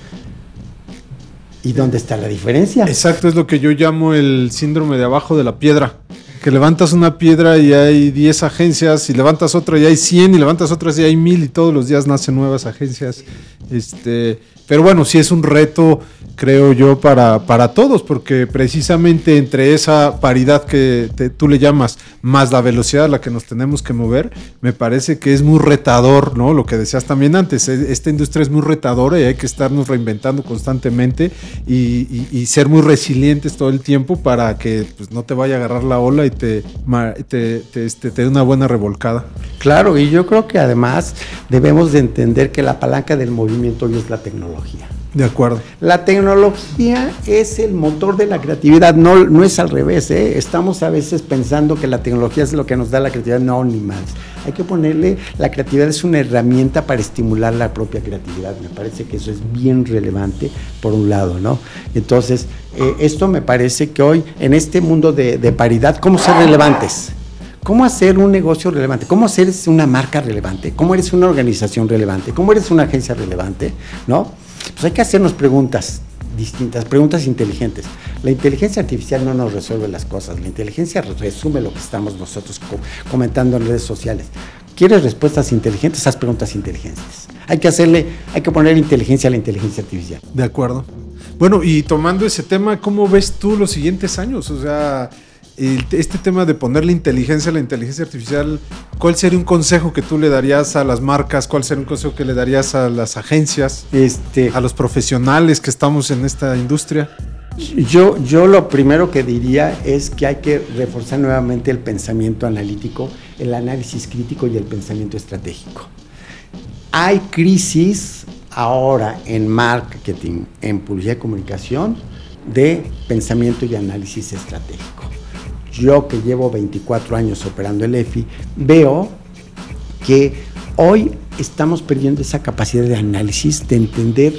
¿Y dónde está la diferencia? Exacto, es lo que yo llamo el síndrome de abajo de la piedra. Que levantas una piedra y hay diez agencias, y levantas otra y hay cien, y levantas otras y hay mil, y todos los días nacen nuevas agencias. Este, pero bueno, sí es un reto, creo yo, para, para todos, porque precisamente entre esa paridad que te, tú le llamas, más la velocidad a la que nos tenemos que mover, me parece que es muy retador, ¿no? Lo que decías también antes, esta industria es muy retadora y hay que estarnos reinventando constantemente y, y, y ser muy resilientes todo el tiempo para que pues, no te vaya a agarrar la ola y te, te, te, este, te dé una buena revolcada. Claro, y yo creo que además debemos de entender que la palanca del movimiento hoy es la tecnología. De acuerdo. La tecnología es el motor de la creatividad, no, no es al revés, ¿eh? Estamos a veces pensando que la tecnología es lo que nos da la creatividad, no, ni más. Hay que ponerle, la creatividad es una herramienta para estimular la propia creatividad, me parece que eso es bien relevante por un lado, ¿no? Entonces, eh, esto me parece que hoy, en este mundo de, de paridad, ¿cómo ser relevantes? ¿Cómo hacer un negocio relevante? ¿Cómo hacer una marca relevante? ¿Cómo eres una organización relevante? ¿Cómo eres una agencia relevante? ¿No? Pues hay que hacernos preguntas distintas, preguntas inteligentes. La inteligencia artificial no nos resuelve las cosas, la inteligencia resume lo que estamos nosotros co- comentando en redes sociales. ¿Quieres respuestas inteligentes? Haz preguntas inteligentes. Hay que hacerle, hay que poner inteligencia a la inteligencia artificial. De acuerdo. Bueno, y tomando ese tema, ¿cómo ves tú los siguientes años? O sea, el, este tema de ponerle inteligencia a la inteligencia artificial, ¿cuál sería un consejo que tú le darías a las marcas? ¿Cuál sería un consejo que le darías a las agencias? Este, a los profesionales que estamos en esta industria. Yo, yo lo primero que diría es que hay que reforzar nuevamente el pensamiento analítico, el análisis crítico y el pensamiento estratégico. Hay crisis ahora en marketing, en publicidad y comunicación, de pensamiento y análisis estratégico. Yo, que llevo veinticuatro años operando el E F I, veo que hoy estamos perdiendo esa capacidad de análisis, de entender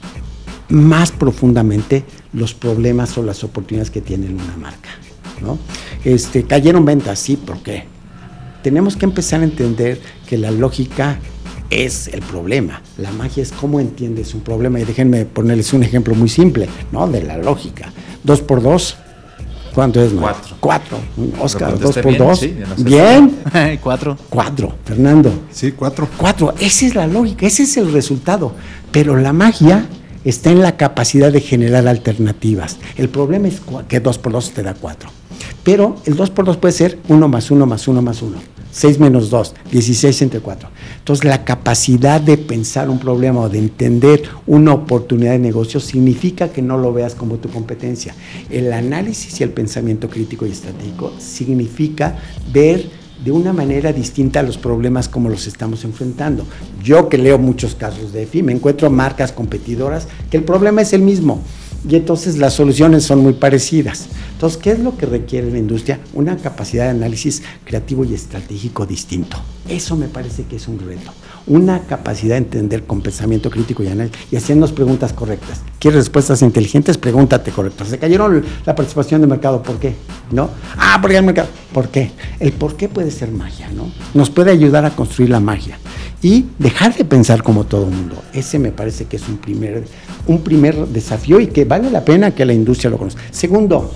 más profundamente los problemas o las oportunidades que tiene una marca, ¿no? Este, cayeron ventas, sí, ¿por qué? Tenemos que empezar a entender que la lógica es el problema, la magia es cómo entiendes un problema, y déjenme ponerles un ejemplo muy simple, ¿no? De la lógica. Dos por dos, ¿cuánto es? Cuatro. Cuatro. Oscar, dos por bien, dos. Sí, no sé bien. Si cuatro. Cuatro. Fernando. Sí, cuatro. Cuatro. Esa es la lógica, ese es el resultado. Pero la magia está en la capacidad de generar alternativas. El problema es que dos por dos te da cuatro. Pero el dos por dos puede ser uno más uno más uno más uno. seis menos dos, dieciséis entre cuatro. Entonces, la capacidad de pensar un problema o de entender una oportunidad de negocio significa que no lo veas como tu competencia. El análisis y el pensamiento crítico y estratégico significa ver de una manera distinta los problemas como los estamos enfrentando. Yo que leo muchos casos de E F I, me encuentro marcas competidoras que el problema es el mismo. Y entonces las soluciones son muy parecidas. Entonces, ¿qué es lo que requiere la industria? Una capacidad de análisis creativo y estratégico distinto. Eso me parece que es un reto. Una capacidad de entender con pensamiento crítico y análisis y hacernos preguntas correctas. ¿Quieres respuestas inteligentes? Pregúntate correctas. Se cayeron la participación de mercado, ¿por qué? ¿No? Ah, porque el mercado. ¿Por qué? El por qué puede ser magia, ¿no? Nos puede ayudar a construir la magia. Y dejar de pensar como todo el mundo. Ese me parece que es un primer, un primer desafío y que vale la pena que la industria lo conozca. Segundo,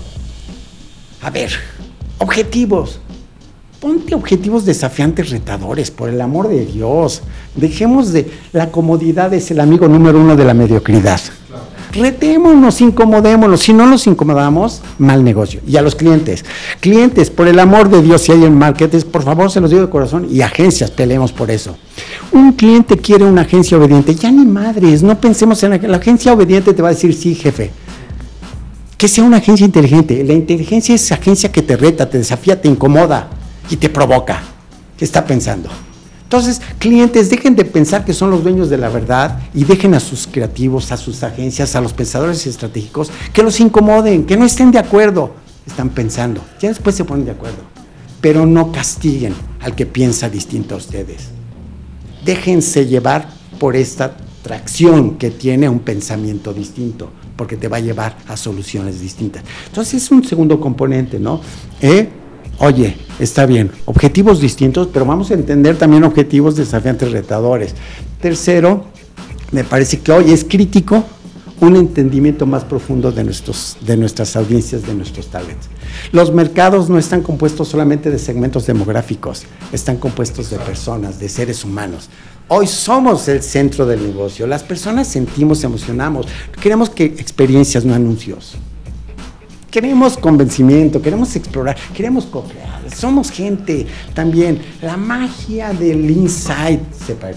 a ver, objetivos. Ponte objetivos desafiantes, retadores, por el amor de Dios. Dejemos de... La comodidad es el amigo número uno de la mediocridad. Retémonos, incomodémonos. Si no nos incomodamos, mal negocio. Y a los clientes, clientes, por el amor de Dios, si hay en marketing, por favor, se los digo de corazón, y agencias, peleemos por eso. Un cliente quiere una agencia obediente, ya ni madres, no pensemos en la, la agencia obediente, te va a decir sí, jefe. Que sea una agencia inteligente. La inteligencia es agencia que te reta, te desafía, te incomoda y te provoca. ¿Qué está pensando? Entonces, clientes, dejen de pensar que son los dueños de la verdad y dejen a sus creativos, a sus agencias, a los pensadores estratégicos, que los incomoden, que no estén de acuerdo. Están pensando, ya después se ponen de acuerdo, pero no castiguen al que piensa distinto a ustedes. Déjense llevar por esta tracción que tiene un pensamiento distinto, porque te va a llevar a soluciones distintas. Entonces, es un segundo componente, ¿no? ¿Eh? Oye, está bien, objetivos distintos, pero vamos a entender también objetivos desafiantes, retadores. Tercero, me parece que hoy es crítico un entendimiento más profundo de, nuestros, de nuestras audiencias, de nuestros targets. Los mercados no están compuestos solamente de segmentos demográficos, están compuestos de personas, de seres humanos. Hoy somos el centro del negocio, las personas sentimos, emocionamos, queremos que experiencias, no anuncios. Queremos convencimiento, queremos explorar, queremos co-crear, somos gente también. La magia del insight se pierde.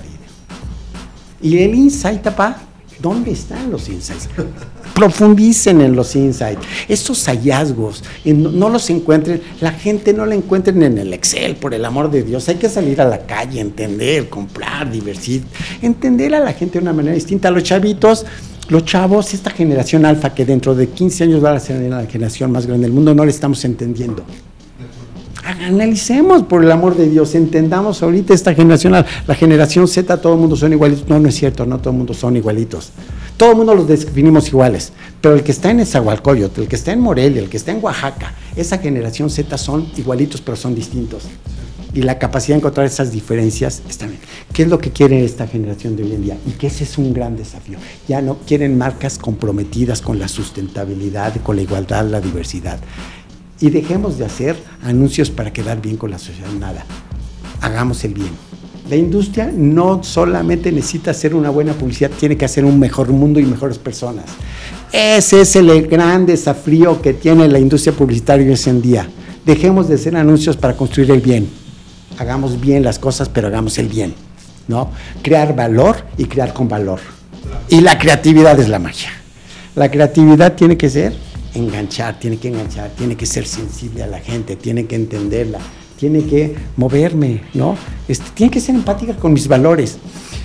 Y el insight, papá, ¿dónde están los insights? Profundicen en los insights. Estos hallazgos, no los encuentren, la gente no la encuentren en el Excel, por el amor de Dios. Hay que salir a la calle, entender, comprar, divertir, entender a la gente de una manera distinta. A los chavitos, los chavos, esta generación alfa que dentro de quince años va a ser la generación más grande del mundo, no la estamos entendiendo. Analicemos, por el amor de Dios, entendamos ahorita esta generación, la generación Z, todo el mundo son igualitos. No, no es cierto, no todo el mundo son igualitos. Todo el mundo los definimos iguales, pero el que está en Nezahualcóyotl, el que está en Morelia, el que está en Oaxaca, esa generación Z son igualitos, pero son distintos. Y la capacidad de encontrar esas diferencias está bien. ¿Qué es lo que quiere esta generación de hoy en día? Y que ese es un gran desafío. Ya no quieren marcas comprometidas con la sustentabilidad, con la igualdad, la diversidad. Y dejemos de hacer anuncios para quedar bien con la sociedad, nada. Hagamos el bien. La industria no solamente necesita hacer una buena publicidad, tiene que hacer un mejor mundo y mejores personas. Ese es el gran desafío que tiene la industria publicitaria hoy en día. Dejemos de hacer anuncios para construir el bien. Hagamos bien las cosas, pero hagamos el bien, ¿no? Crear valor y crear con valor. Y la creatividad es la magia. La creatividad tiene que ser enganchar, tiene que enganchar, tiene que ser sensible a la gente, tiene que entenderla, tiene que moverme, ¿no? Este, tiene que ser empática con mis valores.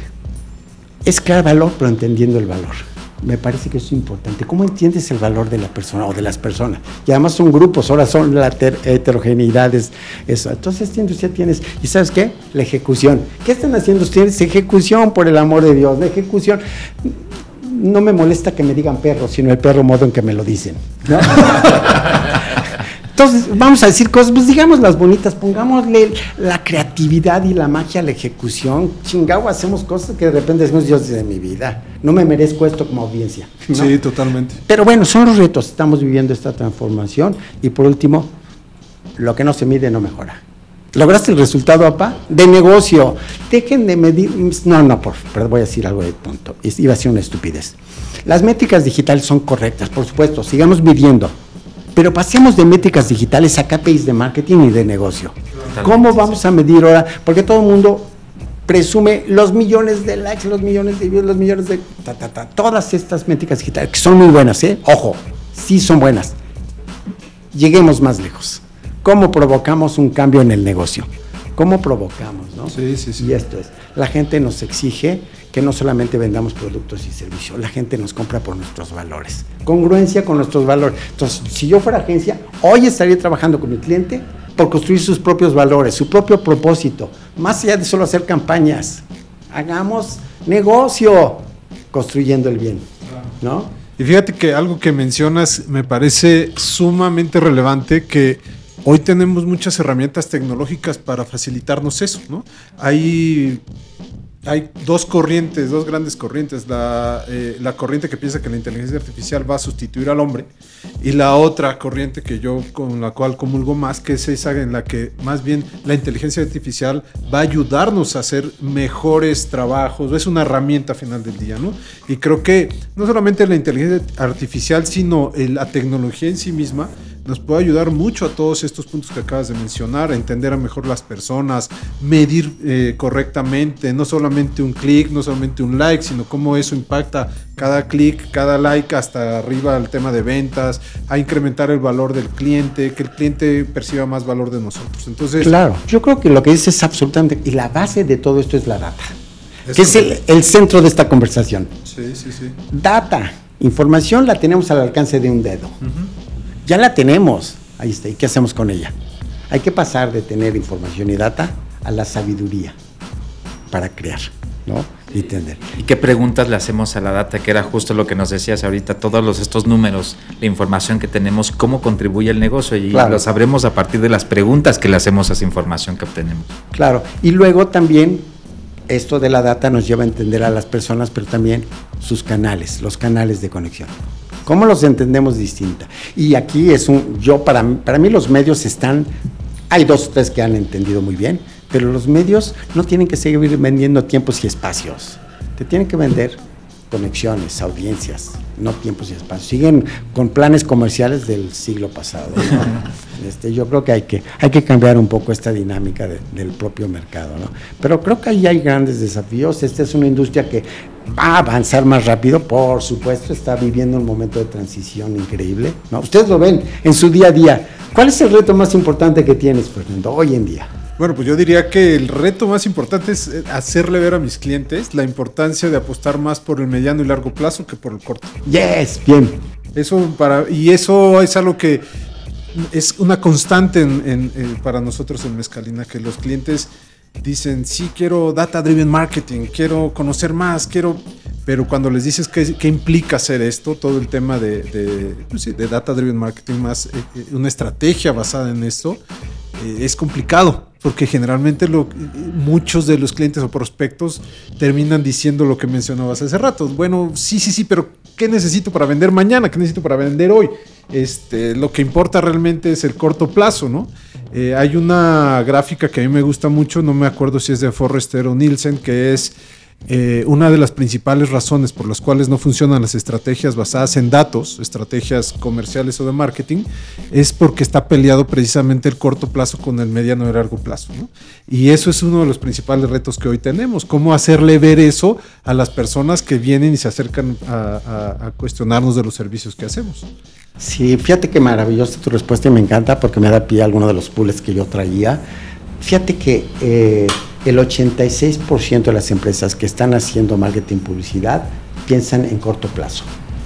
Es crear valor, pero entendiendo el valor. Me parece que eso es importante. ¿Cómo entiendes el valor de la persona o de las personas? Y además son grupos, ahora son la heterogeneidad, es eso. Entonces esta industria tienes, ¿y sabes qué? La ejecución. ¿Qué están haciendo ustedes? Ejecución, por el amor de Dios, la ejecución. No me molesta que me digan perro, sino el perro modo en que me lo dicen, ¿no? Entonces, vamos a decir cosas, pues digamos las bonitas, pongámosle la creatividad y la magia a la ejecución. Chingao, hacemos cosas que de repente decimos, Dios de mi vida, no me merezco esto como audiencia, ¿no? Sí, totalmente. Pero bueno, son los retos, estamos viviendo esta transformación. Y por último, lo que no se mide no mejora. ¿Lograste el resultado, papá? De negocio. Dejen de medir. No, no, por favor, voy a decir algo de tonto. Iba a ser una estupidez. Las métricas digitales son correctas, por supuesto, sigamos midiendo. Pero pasemos de métricas digitales a K P Is de marketing y de negocio. ¿Cómo vamos a medir ahora? Porque todo el mundo presume los millones de likes, los millones de views, los millones de... Ta, ta, ta, todas estas métricas digitales, que son muy buenas, ¿eh? Ojo, sí son buenas. Lleguemos más lejos. ¿Cómo provocamos un cambio en el negocio? ¿Cómo provocamos, no? Sí, sí, sí. Y esto es, la gente nos exige que no solamente vendamos productos y servicios, la gente nos compra por nuestros valores, congruencia con nuestros valores. Entonces, si yo fuera agencia, hoy estaría trabajando con mi cliente por construir sus propios valores, su propio propósito, más allá de solo hacer campañas. Hagamos negocio construyendo el bien, ¿no? Y fíjate que algo que mencionas me parece sumamente relevante, que hoy tenemos muchas herramientas tecnológicas para facilitarnos eso, ¿no? Hay, hay dos corrientes, dos grandes corrientes. La, eh, la corriente que piensa que la inteligencia artificial va a sustituir al hombre, y la otra corriente que yo con la cual comulgo más, que es esa en la que más bien la inteligencia artificial va a ayudarnos a hacer mejores trabajos. Es una herramienta a final del día, ¿no? Y creo que no solamente la inteligencia artificial, sino el, la tecnología en sí misma nos puede ayudar mucho a todos estos puntos que acabas de mencionar, a entender a mejor las personas, medir eh, correctamente, no solamente un clic, no solamente un like, sino cómo eso impacta cada clic, cada like, hasta arriba el tema de ventas, a incrementar el valor del cliente, que el cliente perciba más valor de nosotros. Entonces, claro, yo creo que lo que dices es absolutamente, y la base de todo esto es la data, es que es el, el centro de esta conversación. Sí, sí, sí. Data, información la tenemos al alcance de un dedo. Uh-huh. Ya la tenemos, ahí está, ¿y qué hacemos con ella? Hay que pasar de tener información y data a la sabiduría para crear, ¿no? Y entender. ¿Y qué preguntas le hacemos a la data? Que era justo lo que nos decías ahorita, todos los, estos números, la información que tenemos, ¿cómo contribuye el negocio? Y claro, lo sabremos a partir de las preguntas que le hacemos a esa información que obtenemos. Claro, y luego también esto de la data nos lleva a entender a las personas, pero también sus canales, los canales de conexión. ¿Cómo los entendemos distinta? Y aquí es un, yo para mí, para mí los medios están, hay dos o tres que han entendido muy bien, pero los medios no tienen que seguir vendiendo tiempos y espacios. Te tienen que vender conexiones, audiencias, no tiempos y espacios. Siguen con planes comerciales del siglo pasado, ¿no? este, yo creo que hay que hay que cambiar un poco esta dinámica de, del propio mercado, ¿no? Pero creo que ahí hay grandes desafíos. Esta es una industria que va a avanzar más rápido, por supuesto, está viviendo un momento de transición increíble, ¿no? Ustedes lo ven en su día a día. ¿Cuál es el reto más importante que tienes, Fernando, hoy en día? Bueno, pues yo diría que el reto más importante es hacerle ver a mis clientes la importancia de apostar más por el mediano y largo plazo que por el corto. Yes, bien. Eso para, y eso es algo que es una constante en, en, en, para nosotros en Mezcalina, que los clientes dicen, sí, quiero data driven marketing, quiero conocer más, quiero... Pero cuando les dices qué, qué implica hacer esto, todo el tema de, de, pues sí, de data driven marketing, más eh, una estrategia basada en esto, eh, es complicado, porque generalmente lo, muchos de los clientes o prospectos terminan diciendo lo que mencionabas hace rato. Bueno, sí, sí, sí, pero ¿qué necesito para vender mañana? ¿Qué necesito para vender hoy? Este, lo que importa realmente es el corto plazo, ¿no? Eh, hay una gráfica que a mí me gusta mucho, no me acuerdo si es de Forrester o Nielsen, que es eh, una de las principales razones por las cuales no funcionan las estrategias basadas en datos, estrategias comerciales o de marketing, es porque está peleado precisamente el corto plazo con el mediano y largo plazo, ¿no? Y eso es uno de los principales retos que hoy tenemos, cómo hacerle ver eso a las personas que vienen y se acercan a, a, a cuestionarnos de los servicios que hacemos. Sí, fíjate qué maravillosa tu respuesta y me encanta porque me da pie a alguno de los bullets que yo traía. Fíjate que eh, el ochenta y seis por ciento de las empresas que están haciendo marketing publicidad piensan en corto plazo.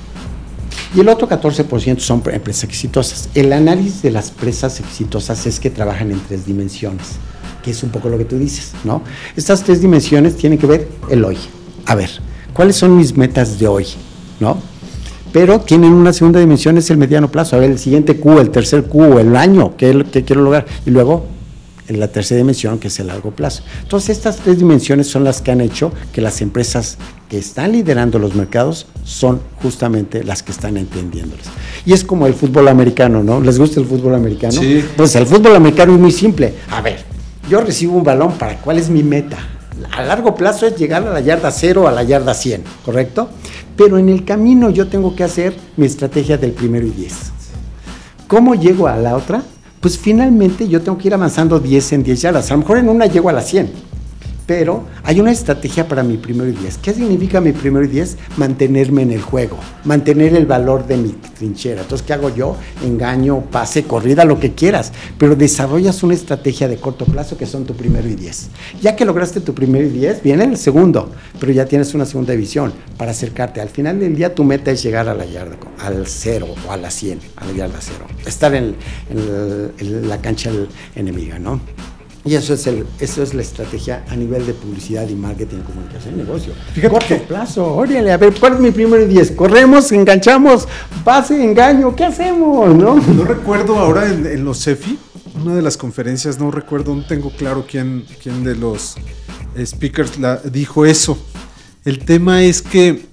Y el otro catorce por ciento son empresas exitosas. El análisis de las empresas exitosas es que trabajan en tres dimensiones, que es un poco lo que tú dices, ¿no? Estas tres dimensiones tienen que ver el hoy. A ver, ¿cuáles son mis metas de hoy? ¿No? Pero tienen una segunda dimensión, es el mediano plazo. A ver, el siguiente Q, el tercer Q, el año que, que quiero lograr. Y luego, en la tercera dimensión, que es el largo plazo. Entonces, estas tres dimensiones son las que han hecho que las empresas que están liderando los mercados son justamente las que están entendiéndolas. Y es como el fútbol americano, ¿no? ¿Les gusta el fútbol americano? Sí. Pues el fútbol americano es muy simple. A ver, yo recibo un balón, ¿para cuál es mi meta? A largo plazo es llegar a la yarda cero, a la yarda cien, ¿correcto? Pero en el camino yo tengo que hacer mi estrategia del primero y diez. ¿Cómo llego a la otra? Pues finalmente yo tengo que ir avanzando diez en diez yardas. A lo mejor en una llego a las cien. Pero hay una estrategia para mi primero y diez. ¿Qué significa mi primero y diez? Mantenerme en el juego, mantener el valor de mi trinchera. Entonces, ¿qué hago yo? Engaño, pase, corrida, lo que quieras. Pero desarrollas una estrategia de corto plazo que son tu primero y diez. Ya que lograste tu primero y diez, viene el segundo, pero ya tienes una segunda división para acercarte. Al final del día, tu meta es llegar a la yarda, al cero o a la cien, a la yarda cero. Estar en, en, el, en la cancha enemiga, ¿no? Y eso es el, eso es la estrategia a nivel de publicidad y marketing, comunicación y negocio. Fíjate corto que, plazo, órale, a ver, ¿cuál es mi primero y diez? Corremos, enganchamos, pase, engaño, ¿qué hacemos? No, no recuerdo ahora en, en los CEFI, una de las conferencias, no recuerdo, no tengo claro quién, quién de los speakers la, dijo eso. El tema es que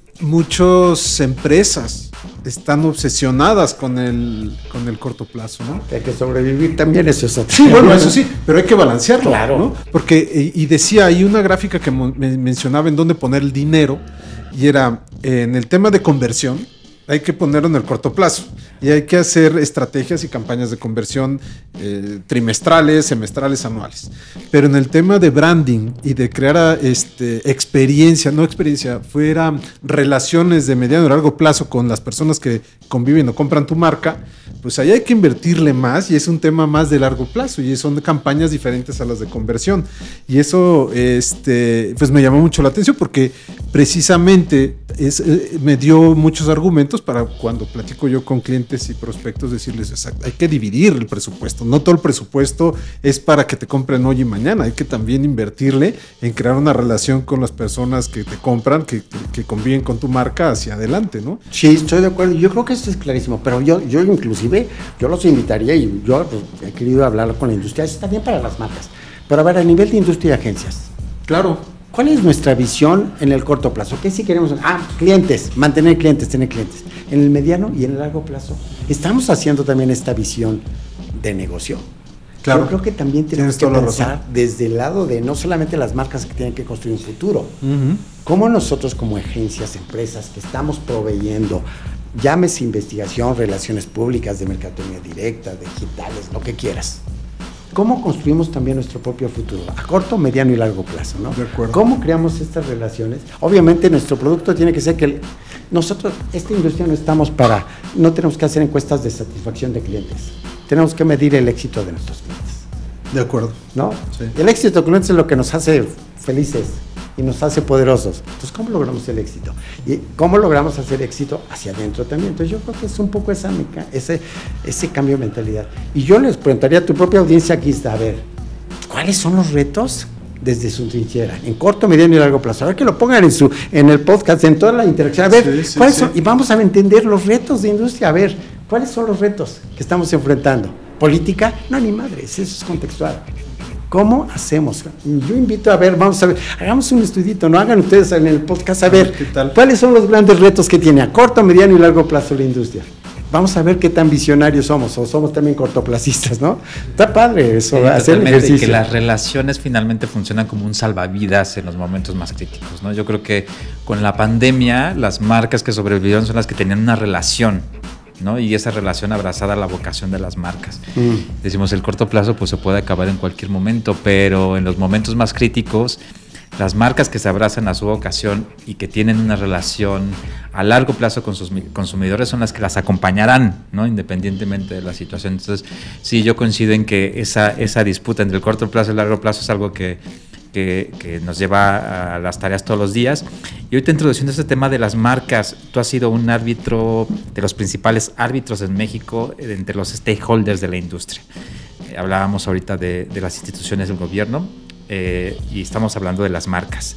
muchas empresas están obsesionadas con el, con el corto plazo, ¿no? Hay que sobrevivir también, eso es otro. Sí, bueno, eso sí, pero hay que balancearlo, claro, ¿no? Porque, y decía, hay una gráfica que me mencionaba en dónde poner el dinero, y era, eh, en el tema de conversión, hay que ponerlo en el corto plazo, y hay que hacer estrategias y campañas de conversión eh, trimestrales, semestrales, anuales. Pero en el tema de branding y de crear este, experiencia, no experiencia, fuera relaciones de mediano y largo plazo con las personas que conviven o compran tu marca, pues ahí hay que invertirle más, y es un tema más de largo plazo, y son campañas diferentes a las de conversión. Y eso este, pues me llamó mucho la atención, porque precisamente es, eh, me dio muchos argumentos para cuando platico yo con clientes y prospectos, decirles, exacto, hay que dividir el presupuesto. No todo el presupuesto es para que te compren hoy y mañana, hay que también invertirle en crear una relación con las personas que te compran, que, que, que conviven con tu marca hacia adelante, ¿no? Sí, estoy de acuerdo, yo creo que esto es clarísimo, pero yo, yo inclusive, yo los invitaría, y yo pues, he querido hablar con la industria, eso está bien para las marcas, pero a ver, a nivel de industria y agencias. Claro. ¿Cuál es nuestra visión en el corto plazo? ¿Qué si queremos? Ah, clientes, mantener clientes, tener clientes. En el mediano y en el largo plazo, ¿estamos haciendo también esta visión de negocio? Claro. Yo creo que también tenemos que pensar desde el lado de no solamente las marcas que tienen que construir un futuro, uh-huh. Cómo nosotros como agencias, empresas que estamos proveyendo, llámese investigación, relaciones públicas, de mercadotecnia directa, digitales, lo que quieras. ¿Cómo construimos también nuestro propio futuro? A corto, mediano y largo plazo, ¿no? De acuerdo. ¿Cómo creamos estas relaciones? Obviamente nuestro producto tiene que ser que el, nosotros, esta industria no estamos para, no tenemos que hacer encuestas de satisfacción de clientes. Tenemos que medir el éxito de nuestros clientes. De acuerdo. ¿No? Sí. El éxito de clientes es lo que nos hace felices y nos hace poderosos. Entonces, ¿cómo logramos el éxito? Y cómo logramos hacer éxito hacia adentro también. Entonces, yo creo que es un poco esa, ese, ese cambio de mentalidad. Y yo les preguntaría a tu propia audiencia aquí, está, a ver, ¿cuáles son los retos desde su trinchera? En corto, mediano y largo plazo. A ver, que lo pongan en, su, en el podcast, en toda la interacción. A ver, sí, sí, ¿cuáles sí. son? Y vamos a entender los retos de industria. A ver, ¿cuáles son los retos que estamos enfrentando? ¿Política? No, ni madres, eso es contextual. ¿Cómo hacemos? Yo invito a ver, vamos a ver, hagamos un estudito, no hagan ustedes en el podcast, a ver, ¿qué tal? ¿Cuáles son los grandes retos que tiene a corto, mediano y largo plazo la industria? Vamos a ver qué tan visionarios somos, o somos también cortoplacistas, ¿no? Está padre eso, sí, hacer el ejercicio. Y que las relaciones finalmente funcionan como un salvavidas en los momentos más críticos, ¿no? Yo creo que con la pandemia, las marcas que sobrevivieron son las que tenían una relación, ¿no? Y esa relación abrazada a la vocación de las marcas. Mm. Decimos, el corto plazo pues se puede acabar en cualquier momento, pero en los momentos más críticos, las marcas que se abrazan a su vocación y que tienen una relación a largo plazo con sus consumidores son las que las acompañarán, ¿no? Independientemente de la situación. Entonces, sí, yo coincido en que esa, esa disputa entre el corto plazo y el largo plazo es algo que Que, que nos lleva a las tareas todos los días. Y ahorita introduciendo este tema de las marcas, tú has sido un árbitro, de los principales árbitros en México, entre los stakeholders de la industria. Eh, hablábamos ahorita de, de las instituciones del gobierno eh, y estamos hablando de las marcas.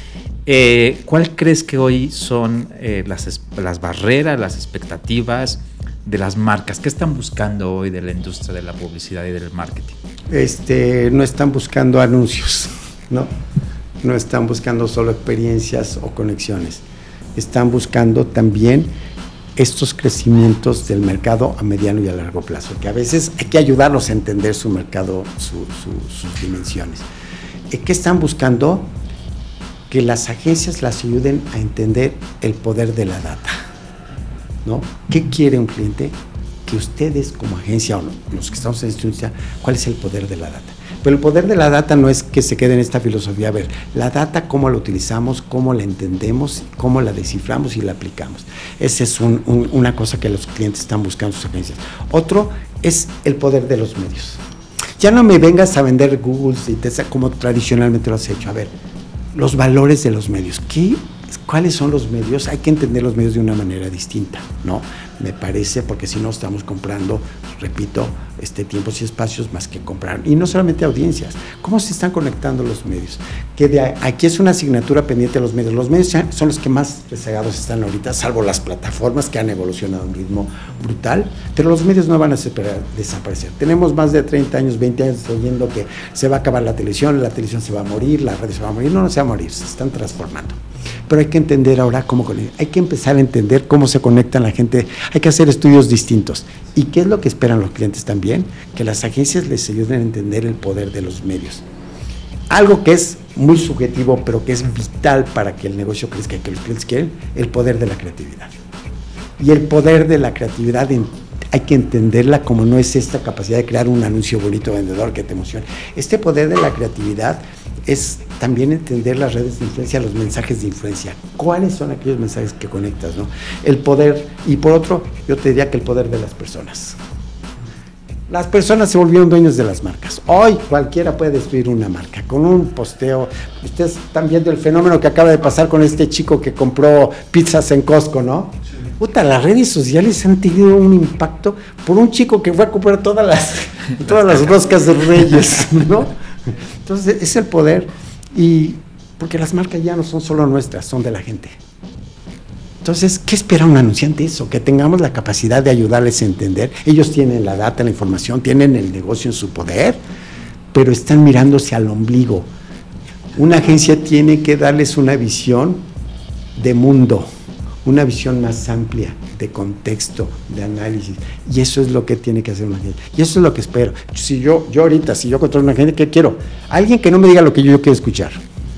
Eh, ¿Cuál crees que hoy son eh, las, las barreras, las expectativas de las marcas? ¿Qué están buscando hoy de la industria de la publicidad y del marketing? Este, no están buscando anuncios. No, no están buscando solo experiencias o conexiones, están buscando también estos crecimientos del mercado a mediano y a largo plazo, que a veces hay que ayudarlos a entender su mercado, su, su, sus dimensiones. ¿Qué están buscando? Que las agencias las ayuden a entender el poder de la data, ¿no? ¿Qué quiere un cliente? que ustedes como agencia o no, los que estamos en esta industria, ¿cuál es el poder de la data? Pero el poder de la data no es que se quede en esta filosofía. A ver, la data, cómo la utilizamos, cómo la entendemos, cómo la desciframos y la aplicamos. Esa es un, un, una cosa que los clientes están buscando en sus agencias. Otro es el poder de los medios. Ya no me vengas a vender Google y te, como tradicionalmente lo has hecho. A ver, los valores de los medios. ¿Qué, ¿Cuáles son los medios? Hay que entender los medios de una manera distinta, ¿no? Me parece, porque si no estamos comprando, repito, este, tiempos y espacios más que comprar. Y no solamente audiencias. ¿Cómo se están conectando los medios? Que de aquí es una asignatura pendiente de los medios. Los medios son los que más rezagados están ahorita, salvo las plataformas que han evolucionado a un ritmo brutal, pero los medios no van a desaparecer. Tenemos más de treinta años, veinte años oyendo que se va a acabar la televisión, la televisión se va a morir, la radio se va a morir. No, no se va a morir, se están transformando. Pero hay que entender ahora cómo conectar. Hay que empezar a entender cómo se conectan la gente. Hay que hacer estudios distintos. ¿Y qué es lo que esperan los clientes también? Que las agencias les ayuden a entender el poder de los medios. Algo que es muy subjetivo, pero que es vital para que el negocio crezca y que los clientes quieren, el poder de la creatividad. Y el poder de la creatividad en, hay que entenderla como no es esta capacidad de crear un anuncio bonito vendedor que te emocione. Este poder de la creatividad es también entender las redes de influencia, los mensajes de influencia. ¿Cuáles son aquellos mensajes que conectas, no? El poder, y por otro, yo te diría que el poder de las personas. Las personas se volvieron dueños de las marcas. Hoy cualquiera puede destruir una marca con un posteo. Ustedes están viendo el fenómeno que acaba de pasar con este chico que compró pizzas en Costco, ¿no? Sí. Puta, las redes sociales han tenido un impacto por un chico que fue a comprar todas las, todas las roscas de Reyes, ¿no? Entonces, es el poder, y porque las marcas ya no son solo nuestras, son de la gente. Entonces, ¿qué espera un anunciante eso? Que tengamos la capacidad de ayudarles a entender. Ellos tienen la data, la información, tienen el negocio en su poder, pero están mirándose al ombligo. Una agencia tiene que darles una visión de mundo, una visión más amplia, de contexto, de análisis, y eso es lo que tiene que hacer una agencia, y eso es lo que espero. Si yo, yo ahorita, si yo controlo una agencia, ¿qué quiero? Alguien que no me diga lo que yo, yo quiero escuchar.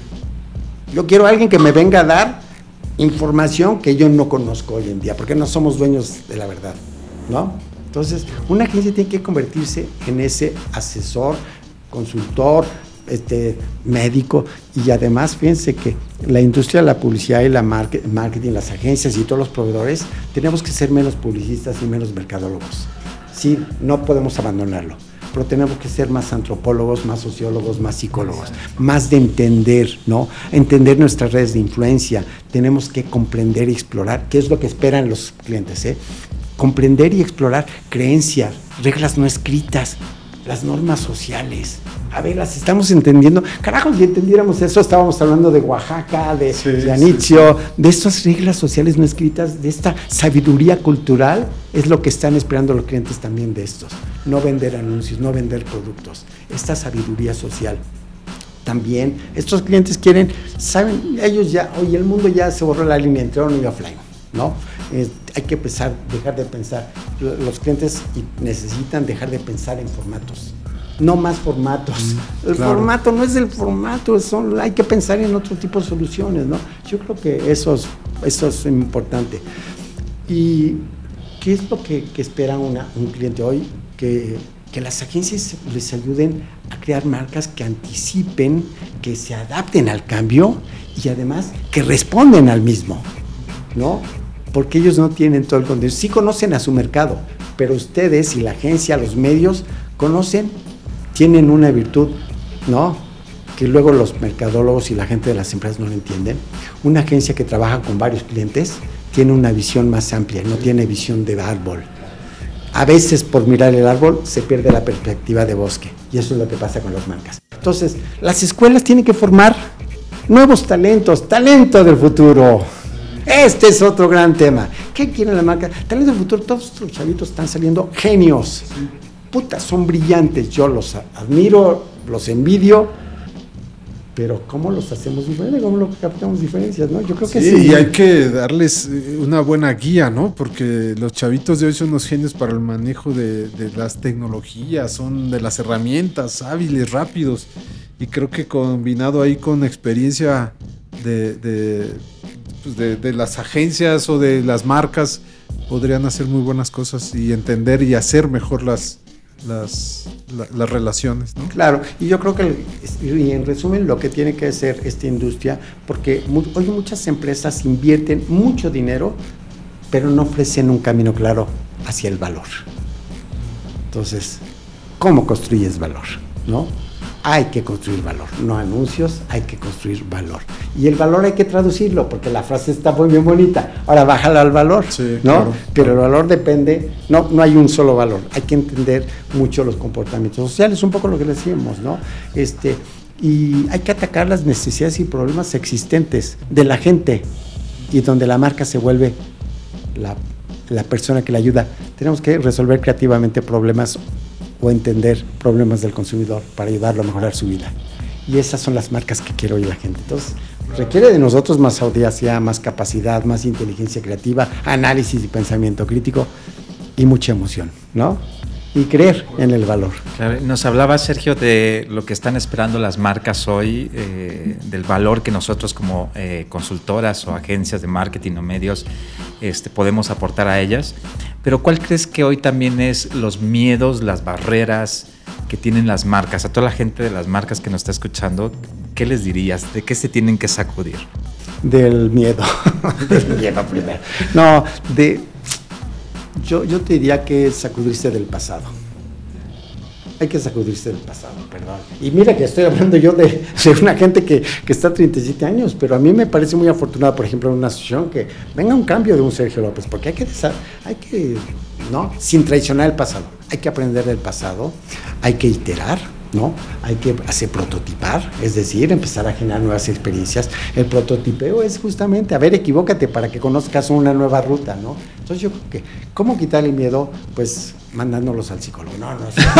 Yo quiero a alguien que me venga a dar información que yo no conozco hoy en día, porque no somos dueños de la verdad, ¿no? Entonces, una agencia tiene que convertirse en ese asesor, consultor, este médico, y además fíjense que la industria de la publicidad y la marketing, las agencias y todos los proveedores, tenemos que ser menos publicistas y menos mercadólogos. Sí, no podemos abandonarlo, pero tenemos que ser más antropólogos, más sociólogos, más psicólogos, más de entender, ¿no? Entender nuestras redes de influencia. Tenemos que comprender y explorar qué es lo que esperan los clientes, ¿eh? Comprender y explorar creencias, reglas no escritas, las normas sociales. A ver, las estamos entendiendo. Carajo, si entendiéramos eso, estábamos hablando de Oaxaca, de, sí, de Anitzio, sí, sí. De estas reglas sociales no escritas, de esta sabiduría cultural, es lo que están esperando los clientes también de estos. No vender anuncios, no vender productos. Esta sabiduría social. También, estos clientes quieren, saben, ellos ya, oye, el mundo ya se borró la línea entre online y offline, ¿no? Eh, hay que empezar, dejar de pensar. Los clientes necesitan dejar de pensar en formatos. No más formatos. Mm, el claro. formato no es el formato, son, hay que pensar en otro tipo de soluciones, ¿no? Yo creo que eso es, eso es importante. ¿Y qué es lo que, que espera una, un cliente hoy? Que, que las agencias les ayuden a crear marcas que anticipen, que se adapten al cambio y además que responden al mismo, ¿no? Porque ellos no tienen todo el contenido. Sí conocen a su mercado, pero ustedes y la agencia, los medios, conocen, tienen una virtud, ¿no? Que luego los mercadólogos y la gente de las empresas no lo entienden. Una agencia que trabaja con varios clientes tiene una visión más amplia, no tiene visión de árbol. A veces por mirar el árbol se pierde la perspectiva de bosque, y eso es lo que pasa con las marcas. Entonces, las escuelas tienen que formar nuevos talentos, talento del futuro. Este es otro gran tema. ¿Qué quiere la marca? Talento del futuro, todos estos chavitos están saliendo genios. Puta, son brillantes, yo los admiro, los envidio, pero ¿cómo los hacemos diferentes? ¿Cómo los captamos diferencias? ¿No? Yo creo que sí. sí. Y hay que darles una buena guía, ¿no? Porque los chavitos de hoy son unos genios para el manejo de, de las tecnologías, son de las herramientas, hábiles, rápidos, y creo que combinado ahí con experiencia de, de, pues de, de las agencias o de las marcas, podrían hacer muy buenas cosas y entender y hacer mejor las, las, la, las relaciones, ¿no? Claro, y yo creo que, y en resumen, lo que tiene que hacer esta industria, porque mu- hoy muchas empresas invierten mucho dinero, pero no ofrecen un camino claro hacia el valor. Entonces, ¿cómo construyes valor? ¿No? Hay que construir valor, no anuncios, hay que construir valor. Y el valor hay que traducirlo, porque la frase está muy bien bonita. Ahora bájala al valor, Sí, ¿no? claro, Pero claro. el valor depende, no, no hay un solo valor. Hay que entender mucho los comportamientos sociales, un poco lo que decíamos, ¿no? Este, y hay que atacar las necesidades y problemas existentes de la gente, y donde la marca se vuelve la, la persona que la ayuda. Tenemos que resolver creativamente problemas o entender problemas del consumidor para ayudarlo a mejorar su vida. Y esas son las marcas que quiere oír la gente. Entonces, requiere de nosotros más audacia, más capacidad, más inteligencia creativa, análisis y pensamiento crítico y mucha emoción, ¿no? Y creer en el valor. Claro, nos hablaba Sergio de lo que están esperando las marcas hoy, eh, del valor que nosotros como eh, consultoras o agencias de marketing o medios este, podemos aportar a ellas. Pero ¿cuál crees que hoy también es los miedos, las barreras que tienen las marcas? A toda la gente de las marcas que nos está escuchando, ¿qué les dirías? ¿De qué se tienen que sacudir? Del miedo. Del miedo primero. No, de... Yo, yo te diría que sacudirse del pasado. Hay que sacudirse del pasado, perdón. Y mira que estoy hablando yo de, de una gente que, que está a treinta y siete años, pero a mí me parece muy afortunado, por ejemplo, en una asociación que venga un cambio de un Sergio López, porque hay que, hay que, ¿no? Sin traicionar el pasado. Hay que aprender del pasado, hay que iterar, ¿no? Hay que hacer prototipar, es decir, empezar a generar nuevas experiencias. El prototipeo es justamente, a ver, equivócate para que conozcas una nueva ruta, ¿no? Entonces yo creo que, ¿cómo quitar el miedo? Pues mandándolos al psicólogo. No, no. Sí.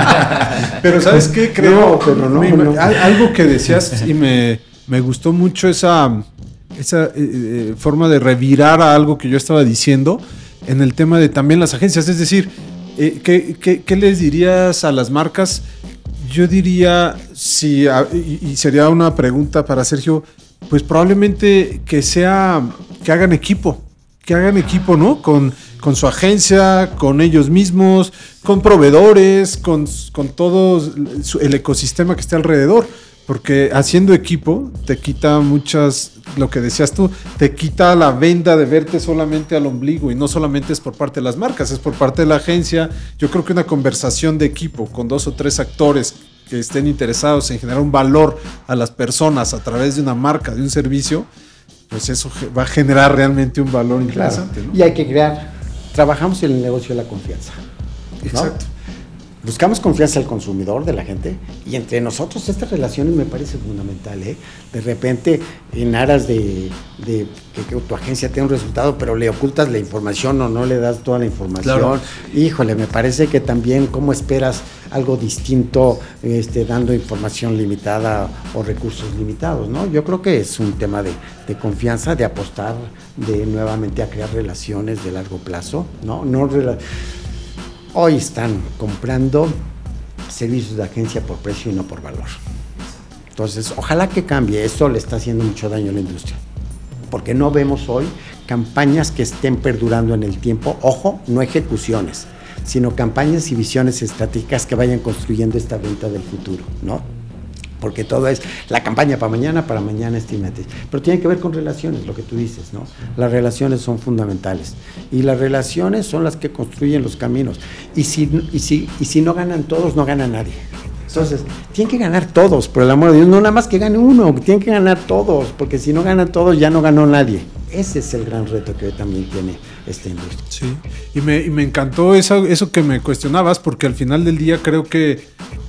Pero ¿sabes qué? Creo, No, pero no, me- no. al- algo que decías y me, me gustó mucho esa, esa eh, eh, forma de revirar a algo que yo estaba diciendo en el tema de también las agencias. Es decir, eh, ¿qué, qué, qué les dirías a las marcas? Yo diría, si, a- y, y sería una pregunta para Sergio, pues probablemente que sea, que hagan equipo, que hagan equipo, ¿no? Con, con su agencia, con ellos mismos, con proveedores, con, con todo su- el ecosistema que esté alrededor. Porque haciendo equipo te quita muchas, lo que decías tú, te quita la venda de verte solamente al ombligo, y no solamente es por parte de las marcas, es por parte de la agencia. Yo creo que una conversación de equipo con dos o tres actores que estén interesados en generar un valor a las personas a través de una marca, de un servicio, pues eso ge- va a generar realmente un valor Claro. interesante, ¿no? Y hay que crear, trabajamos en el negocio de la confianza. ¿no? Exacto. Buscamos confianza al consumidor, de la gente, y entre nosotros estas relaciones me parece fundamental, ¿eh? De repente, en aras de, de que, que tu agencia tenga un resultado, pero le ocultas la información o no le das toda la información, Claro. híjole, me parece que también cómo esperas algo distinto, este, dando información limitada o recursos limitados, ¿no? Yo creo que es un tema de, de confianza, de apostar de nuevamente a crear relaciones de largo plazo, ¿no? No rela- Hoy están comprando servicios de agencia por precio y no por valor. Entonces, ojalá que cambie. Esto le está haciendo mucho daño a la industria. Porque no vemos hoy campañas que estén perdurando en el tiempo. Ojo, no ejecuciones, sino campañas y visiones estratégicas que vayan construyendo esta venta del futuro, ¿no? Porque todo es la campaña para mañana, para mañana estimate. Pero tiene que ver con relaciones, lo que tú dices, ¿no? Las relaciones son fundamentales. Y las relaciones son las que construyen los caminos. Y si, y si, y si no ganan todos, no gana nadie. Entonces, tienen que ganar todos, por el amor de Dios. No nada más que gane uno, tienen que ganar todos. Porque si no ganan todos, ya no ganó nadie. Ese es el gran reto que hoy también tiene esta industria. Sí, y me, y me encantó eso, eso que me cuestionabas, porque al final del día creo que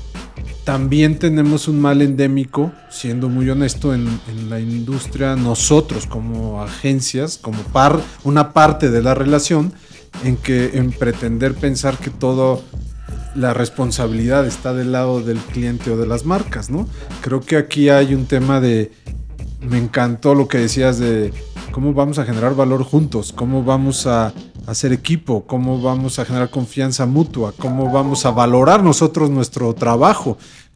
también tenemos un mal endémico, siendo muy honesto, en, en la industria, nosotros como agencias, como par, una parte de la relación, en que en pretender pensar que todo la responsabilidad está del lado del cliente o de las marcas, ¿no? Creo que aquí hay un tema de, me encantó lo que decías de cómo vamos a generar valor juntos, cómo vamos a hacer equipo, cómo vamos a generar confianza mutua, cómo vamos a valorar nosotros nuestro trabajo,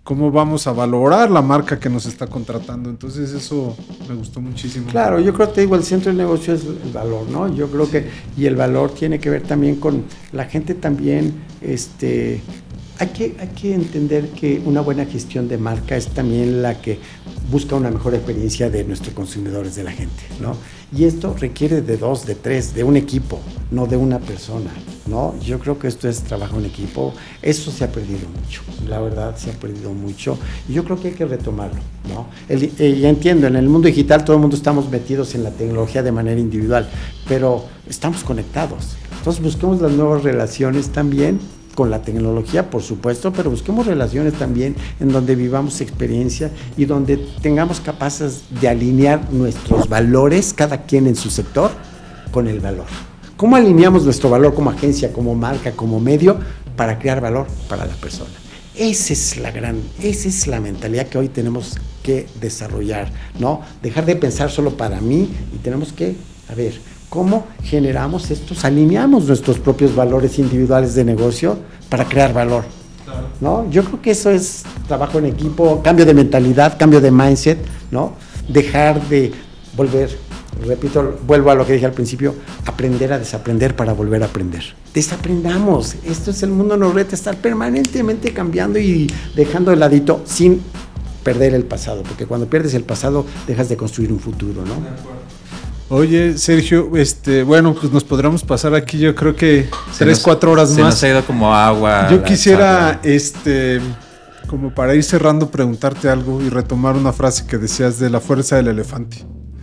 cómo vamos a valorar la marca que nos está contratando. Entonces eso me gustó muchísimo. Claro, yo creo que te digo, el centro del negocio es el valor, ¿no? Yo creo que, y el valor tiene que ver también con la gente también, este... Hay que, hay que entender que una buena gestión de marca es también la que busca una mejor experiencia de nuestros consumidores, de la gente, ¿no? Y esto requiere de dos, de tres, de un equipo, no de una persona, ¿no? Yo creo que esto es trabajo en equipo. Eso se ha perdido mucho, la verdad se ha perdido mucho. Y yo creo que hay que retomarlo, ¿no? El, eh, ya entiendo, en el mundo digital todo el mundo estamos metidos en la tecnología de manera individual, pero estamos conectados. Entonces busquemos las nuevas relaciones también, con la tecnología, por supuesto, pero busquemos relaciones también en donde vivamos experiencia y donde tengamos capaces de alinear nuestros valores, cada quien en su sector, con el valor. ¿Cómo alineamos nuestro valor como agencia, como marca, como medio, para crear valor para la persona? Esa es la gran, esa es la mentalidad que hoy tenemos que desarrollar, ¿no? Dejar de pensar solo para mí y tenemos que, a ver, ¿cómo generamos estos, alineamos nuestros propios valores individuales de negocio para crear valor? Claro. ¿No? Yo creo que eso es trabajo en equipo, cambio de mentalidad, cambio de mindset, ¿no? Dejar de volver, repito, vuelvo a lo que dije al principio, aprender a desaprender para volver a aprender. Desaprendamos, esto es el mundo, nos reta estar permanentemente cambiando y dejando de ladito sin perder el pasado, porque cuando pierdes el pasado dejas de construir un futuro, ¿no? De acuerdo. Oye, Sergio, este, bueno, pues nos podríamos pasar aquí, yo creo que se tres, nos, cuatro horas se más. Se nos ha ido como agua. Yo quisiera, charla. este, como para ir cerrando, preguntarte algo y retomar una frase que decías de la fuerza del elefante.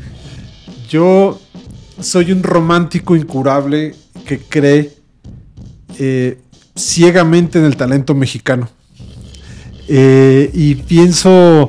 Yo soy un romántico incurable que cree eh, ciegamente en el talento mexicano. Eh, y pienso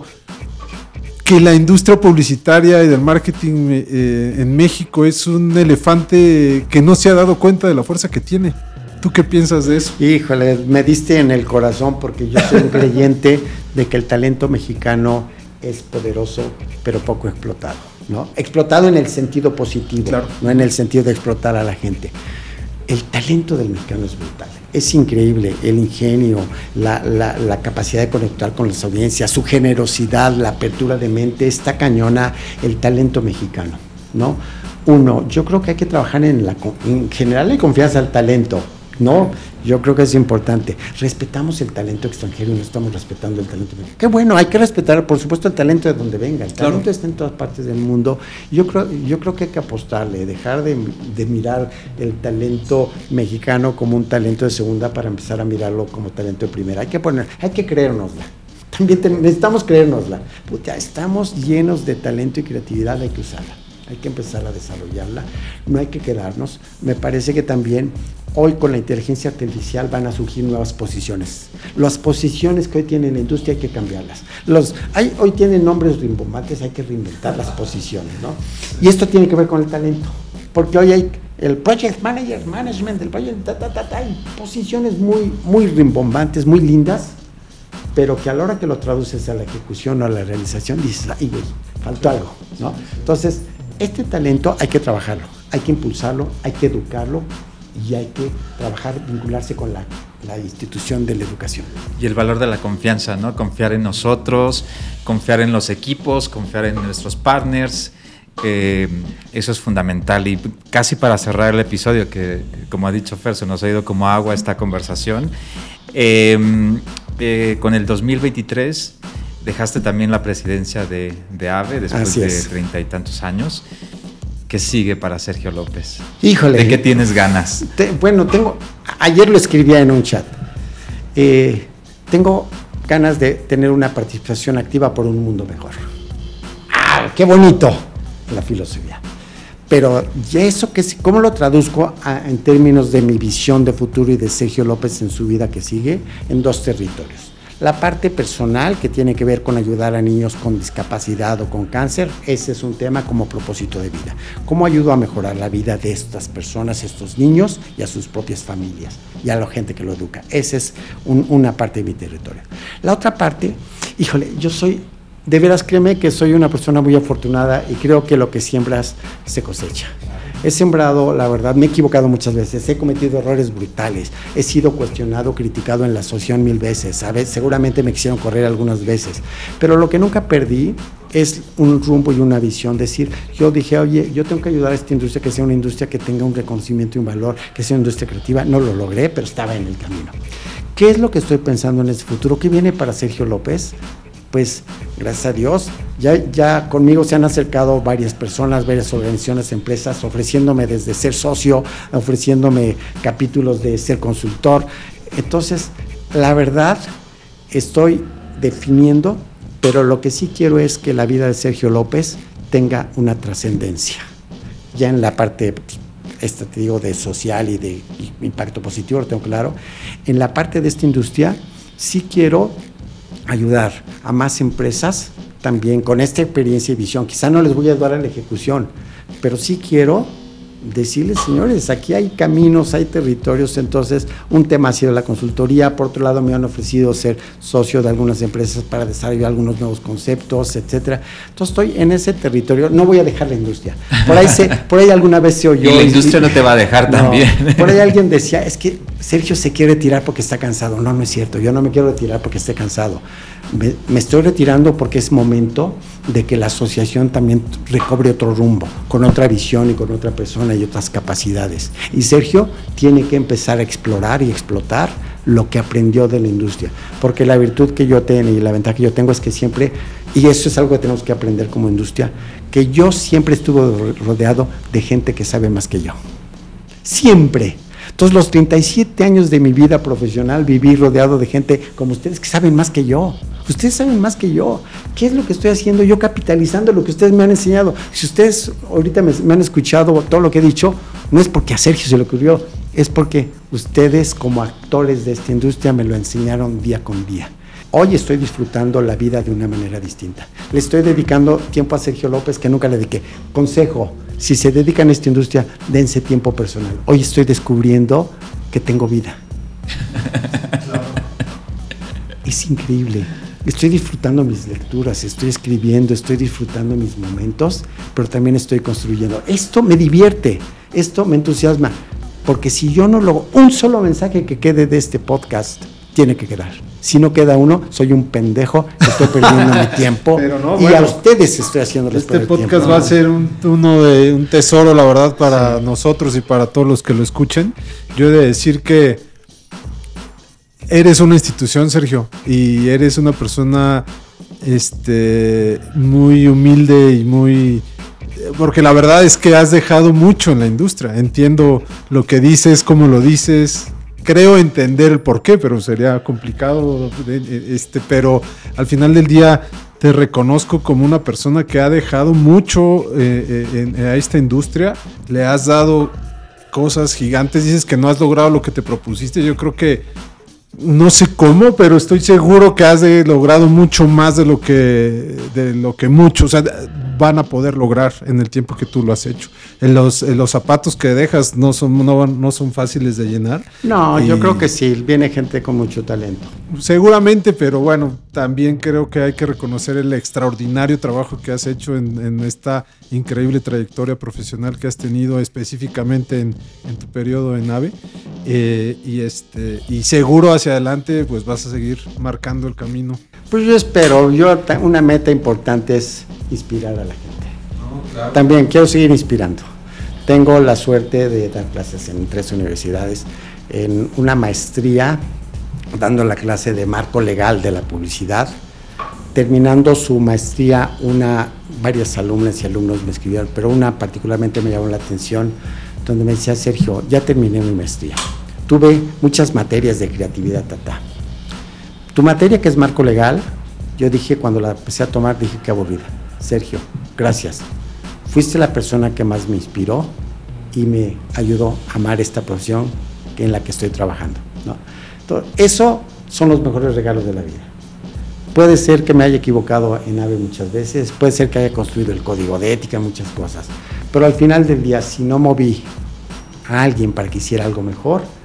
que la industria publicitaria y del marketing eh, en México es un elefante que no se ha dado cuenta de la fuerza que tiene. ¿Tú qué piensas de eso? Híjole, me diste en el corazón porque yo soy un creyente de que el talento mexicano es poderoso, pero poco explotado, ¿no? Explotado en el sentido positivo, claro, no en el sentido de explotar a la gente. El talento del mexicano es brutal, es increíble, el ingenio, la, la, la capacidad de conectar con las audiencias, su generosidad, la apertura de mente, está cañona el talento mexicano, ¿no? Uno, yo creo que hay que trabajar en, la, en generarle confianza al talento, ¿no? Yo creo que es importante. Respetamos el talento extranjero y no estamos respetando el talento mexicano. Qué bueno, hay que respetar, por supuesto, el talento de donde venga. El talento claro. está en todas partes del mundo. Yo creo, yo creo que hay que apostarle, dejar de, de mirar el talento mexicano como un talento de segunda para empezar a mirarlo como talento de primera. Hay que poner, hay que creérnosla. También te, necesitamos creérnosla. Puta, estamos llenos de talento y creatividad, hay que usarla. Hay que empezar a desarrollarla, no hay que quedarnos. Me parece que también hoy con la inteligencia artificial van a surgir nuevas posiciones. Las posiciones que hoy tiene la industria hay que cambiarlas. Los, hay, hoy tienen nombres rimbombantes, hay que reinventar las posiciones, ¿no? Y esto tiene que ver con el talento, porque hoy hay el project manager, management, el project, ta, ta, ta, ta, hay posiciones muy, muy rimbombantes, muy lindas, pero que a la hora que lo traduces a la ejecución o a la realización dices, ay güey, faltó algo, ¿no? Entonces, este talento hay que trabajarlo, hay que impulsarlo, hay que educarlo y hay que trabajar, vincularse con la, la institución de la educación. Y el valor de la confianza, ¿no? Confiar en nosotros, confiar en los equipos, confiar en nuestros partners, eh, eso es fundamental. Y casi para cerrar el episodio, que como ha dicho Fer, se nos ha ido como agua esta conversación, eh, eh, con el dos mil veintitrés... dejaste también la presidencia de, de AVE después de treinta y tantos años. ¿Qué sigue para Sergio López? Híjole. ¿De qué tienes ganas? Te, bueno, tengo. Ayer lo escribía en un chat. Eh, tengo ganas de tener una participación activa por un mundo mejor. ¡Ah, qué bonito! La filosofía. Pero ya eso, que, ¿cómo lo traduzco a, en términos de mi visión de futuro y de Sergio López en su vida que sigue? En dos territorios. La parte personal, que tiene que ver con ayudar a niños con discapacidad o con cáncer, ese es un tema como propósito de vida. ¿Cómo ayudo a mejorar la vida de estas personas, estos niños y a sus propias familias y a la gente que lo educa? Esa es un, una parte de mi territorio. La otra parte, híjole, yo soy, de veras créeme que soy una persona muy afortunada y creo que lo que siembras se cosecha. He sembrado, la verdad, me he equivocado muchas veces, he cometido errores brutales, he sido cuestionado, criticado en la asociación mil veces, ¿sabes? Seguramente me quisieron correr algunas veces, pero lo que nunca perdí es un rumbo y una visión. Decir, yo dije, oye, yo tengo que ayudar a esta industria, que sea una industria que tenga un reconocimiento y un valor, que sea una industria creativa. No lo logré, pero estaba en el camino. ¿Qué es lo que estoy pensando en este futuro? ¿Qué viene para Sergio López? Pues, gracias a Dios, ya, ya conmigo se han acercado varias personas, varias organizaciones, empresas, ofreciéndome desde ser socio, ofreciéndome capítulos de ser consultor. Entonces, la verdad, estoy definiendo, pero lo que sí quiero es que la vida de Sergio López tenga una trascendencia. Ya en la parte, esta te digo, de social y de impacto positivo, lo tengo claro. En la parte de esta industria, sí quiero ayudar a más empresas también con esta experiencia y visión. Quizá no les voy a ayudar a la ejecución, pero sí quiero decirles, señores, aquí hay caminos, hay territorios. Entonces, un tema ha sido la consultoría. Por otro lado, me han ofrecido ser socio de algunas empresas para desarrollar algunos nuevos conceptos, etcétera. Entonces, estoy en ese territorio. No voy a dejar la industria. Por ahí, se, por ahí alguna vez se oyó. Y la industria y, no te va a dejar no, también. Por ahí alguien decía, es que Sergio se quiere retirar porque está cansado. No, no es cierto. Yo no me quiero retirar porque esté cansado. Me, me estoy retirando porque es momento de que la asociación también recobre otro rumbo, con otra visión y con otra persona y otras capacidades. Y Sergio tiene que empezar a explorar y explotar lo que aprendió de la industria, porque la virtud que yo tengo y la ventaja que yo tengo es que siempre, y eso es algo que tenemos que aprender como industria, que yo siempre estuve rodeado de gente que sabe más que yo. Siempre. Entonces, los treinta y siete años de mi vida profesional viví rodeado de gente como ustedes que saben más que yo. Ustedes saben más que yo. ¿Qué es lo que estoy haciendo yo capitalizando lo que ustedes me han enseñado? Si ustedes ahorita me, me han escuchado todo lo que he dicho, no es porque a Sergio se le ocurrió, es porque ustedes como actores de esta industria me lo enseñaron día con día. Hoy estoy disfrutando la vida de una manera distinta. Le estoy dedicando tiempo a Sergio López que nunca le dediqué. Consejo, si se dedican a esta industria, dense tiempo personal. Hoy estoy descubriendo que tengo vida. Es increíble. Estoy disfrutando mis lecturas, estoy escribiendo, estoy disfrutando mis momentos, pero también estoy construyendo. Esto me divierte, esto me entusiasma, porque si yo no logro un solo mensaje que quede de este podcast, tiene que quedar. Si no queda uno, soy un pendejo, estoy perdiendo mi tiempo. Pero no, y bueno, a ustedes estoy haciéndoles este perder podcast tiempo. va a ser un, uno de un tesoro, la verdad, para sí. nosotros y para todos los que lo escuchen. Yo he de decir que eres una institución, Sergio, y eres una persona este, muy humilde y muy... Porque la verdad es que has dejado mucho en la industria. Entiendo lo que dices, cómo lo dices. Creo entender el porqué, pero sería complicado. Este, pero al final del día te reconozco como una persona que ha dejado mucho eh, en, en, a esta industria. Le has dado cosas gigantes. Dices que no has logrado lo que te propusiste. Yo creo que no sé cómo, pero estoy seguro que has de logrado mucho más de lo que de lo que muchos, o sea, van a poder lograr en el tiempo que tú lo has hecho. En los, en los zapatos que dejas no son, no, no son fáciles de llenar. No, y yo creo que sí, viene gente con mucho talento. Seguramente, pero bueno, también creo que hay que reconocer el extraordinario trabajo que has hecho en, en esta increíble trayectoria profesional que has tenido específicamente en, en tu periodo en AVE. Eh, y, este, y seguro hacia adelante pues vas a seguir marcando el camino. Pues yo espero, yo una meta importante es inspirar a la gente. No, claro. También quiero seguir inspirando. Tengo la suerte de dar clases en tres universidades, en una maestría dando la clase de marco legal de la publicidad. Terminando su maestría, una, varias alumnas y alumnos me escribieron, pero una particularmente me llamó la atención, donde me decía, Sergio, ya terminé mi maestría. Tuve muchas materias de creatividad, tata. Tu materia, que es marco legal, yo dije, cuando la empecé a tomar, dije, qué aburrida. Sergio, gracias. Fuiste la persona que más me inspiró y me ayudó a amar esta profesión en la que estoy trabajando, ¿no? Entonces, eso son los mejores regalos de la vida. Puede ser que me haya equivocado en AVE muchas veces, puede ser que haya construido el código de ética, muchas cosas, pero al final del día, si no moví a alguien para que hiciera algo mejor,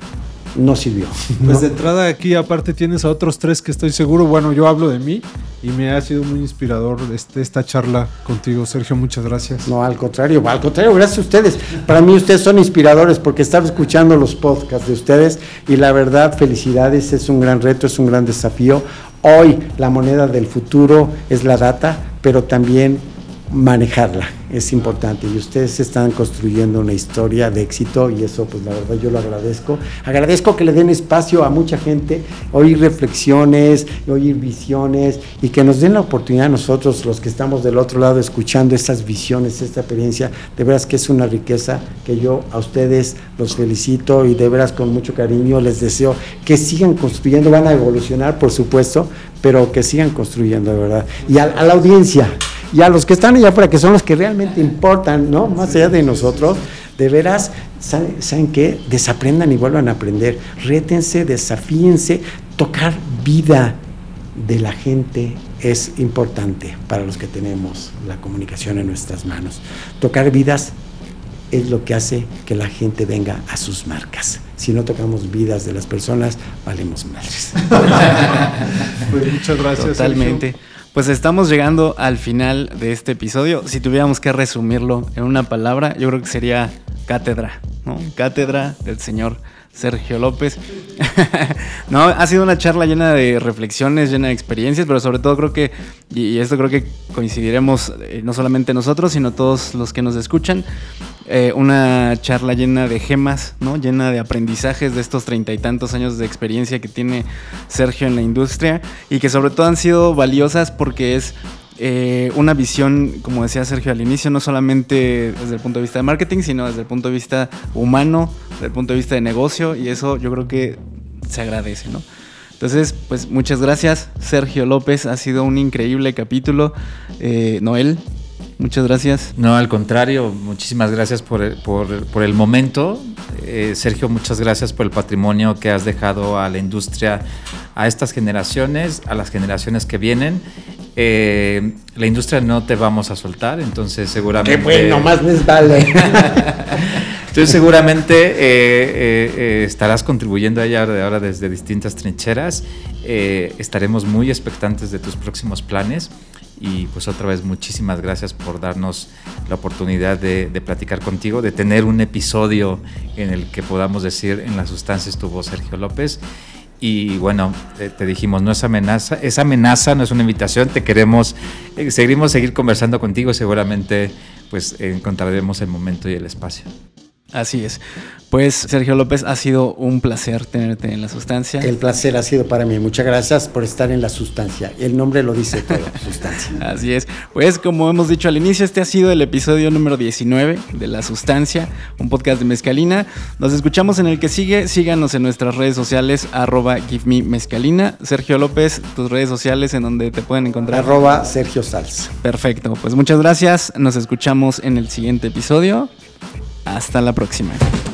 no sirvió. Pues ¿no? de entrada aquí aparte tienes a otros tres que estoy seguro, bueno, yo hablo de mí y me ha sido muy inspirador este, esta charla contigo, Sergio, muchas gracias. No, al contrario, al contrario, gracias a ustedes. Para mí ustedes son inspiradores porque estaba escuchando los podcasts de ustedes y la verdad, felicidades, es un gran reto, es un gran desafío. Hoy la moneda del futuro es la data, pero también manejarla es importante y ustedes están construyendo una historia de éxito y eso pues la verdad yo lo agradezco. Agradezco que le den espacio a mucha gente, oír reflexiones, oír visiones y que nos den la oportunidad a nosotros los que estamos del otro lado escuchando estas visiones, esta experiencia, de veras que es una riqueza que yo a ustedes los felicito y de veras con mucho cariño les deseo que sigan construyendo, van a evolucionar por supuesto, pero que sigan construyendo de verdad. Y a, a la audiencia y a los que están allá afuera, que son los que realmente importan, ¿no? Más allá de nosotros, de veras, ¿saben, ¿saben qué? Desaprendan y vuelvan a aprender, rétense, desafíense, tocar vida de la gente es importante para los que tenemos la comunicación en nuestras manos. Tocar vidas es lo que hace que la gente venga a sus marcas. Si no tocamos vidas de las personas, valemos madres. Pues muchas gracias, Totalmente. Sergio. Pues estamos llegando al final de este episodio. Si tuviéramos que resumirlo en una palabra, yo creo que sería cátedra, ¿no? Cátedra del señor Sergio López. No, ha sido una charla llena de reflexiones, llena de experiencias, pero sobre todo creo que, y esto creo que coincidiremos eh, no solamente nosotros, sino todos los que nos escuchan, eh, una charla llena de gemas, ¿no? Llena de aprendizajes de estos treinta y tantos años de experiencia que tiene Sergio en la industria y que sobre todo han sido valiosas porque es Eh, una visión, como decía Sergio al inicio, no solamente desde el punto de vista de marketing, sino desde el punto de vista humano, desde el punto de vista de negocio, y eso yo creo que se agradece, ¿no? Entonces, pues muchas gracias, Sergio López, ha sido un increíble capítulo. eh, Noel, muchas gracias. No, al contrario, muchísimas gracias por el, por, por el momento. Eh, Sergio, muchas gracias por el patrimonio que has dejado a la industria, a estas generaciones, a las generaciones que vienen. Eh, la industria no te vamos a soltar, entonces seguramente... ¡Qué bueno! Más les vale. Entonces seguramente eh, eh, eh, estarás contribuyendo a ella ahora, ahora desde distintas trincheras. Eh, estaremos muy expectantes de tus próximos planes. Y pues otra vez muchísimas gracias por darnos la oportunidad de, de platicar contigo, de tener un episodio en el que podamos decir en la sustancia estuvo Sergio López. Y bueno, te, te dijimos, no es amenaza, es amenaza, no es una invitación, te queremos, eh, seguimos seguir conversando contigo, seguramente pues encontraremos el momento y el espacio. Así es. Pues Sergio López, ha sido un placer tenerte en La Sustancia. El placer ha sido para mí. Muchas gracias por estar en La Sustancia. El nombre lo dice todo, Sustancia. Así es. Pues como hemos dicho al inicio, este ha sido el episodio número diecinueve de La Sustancia, un podcast de Mezcalina. Nos escuchamos en el que sigue. Síganos en nuestras redes sociales, arroba give me mezcalina. Sergio López, tus redes sociales en donde te pueden encontrar. Arroba Sergio Sals. Perfecto. Pues muchas gracias. Nos escuchamos en el siguiente episodio. Hasta la próxima.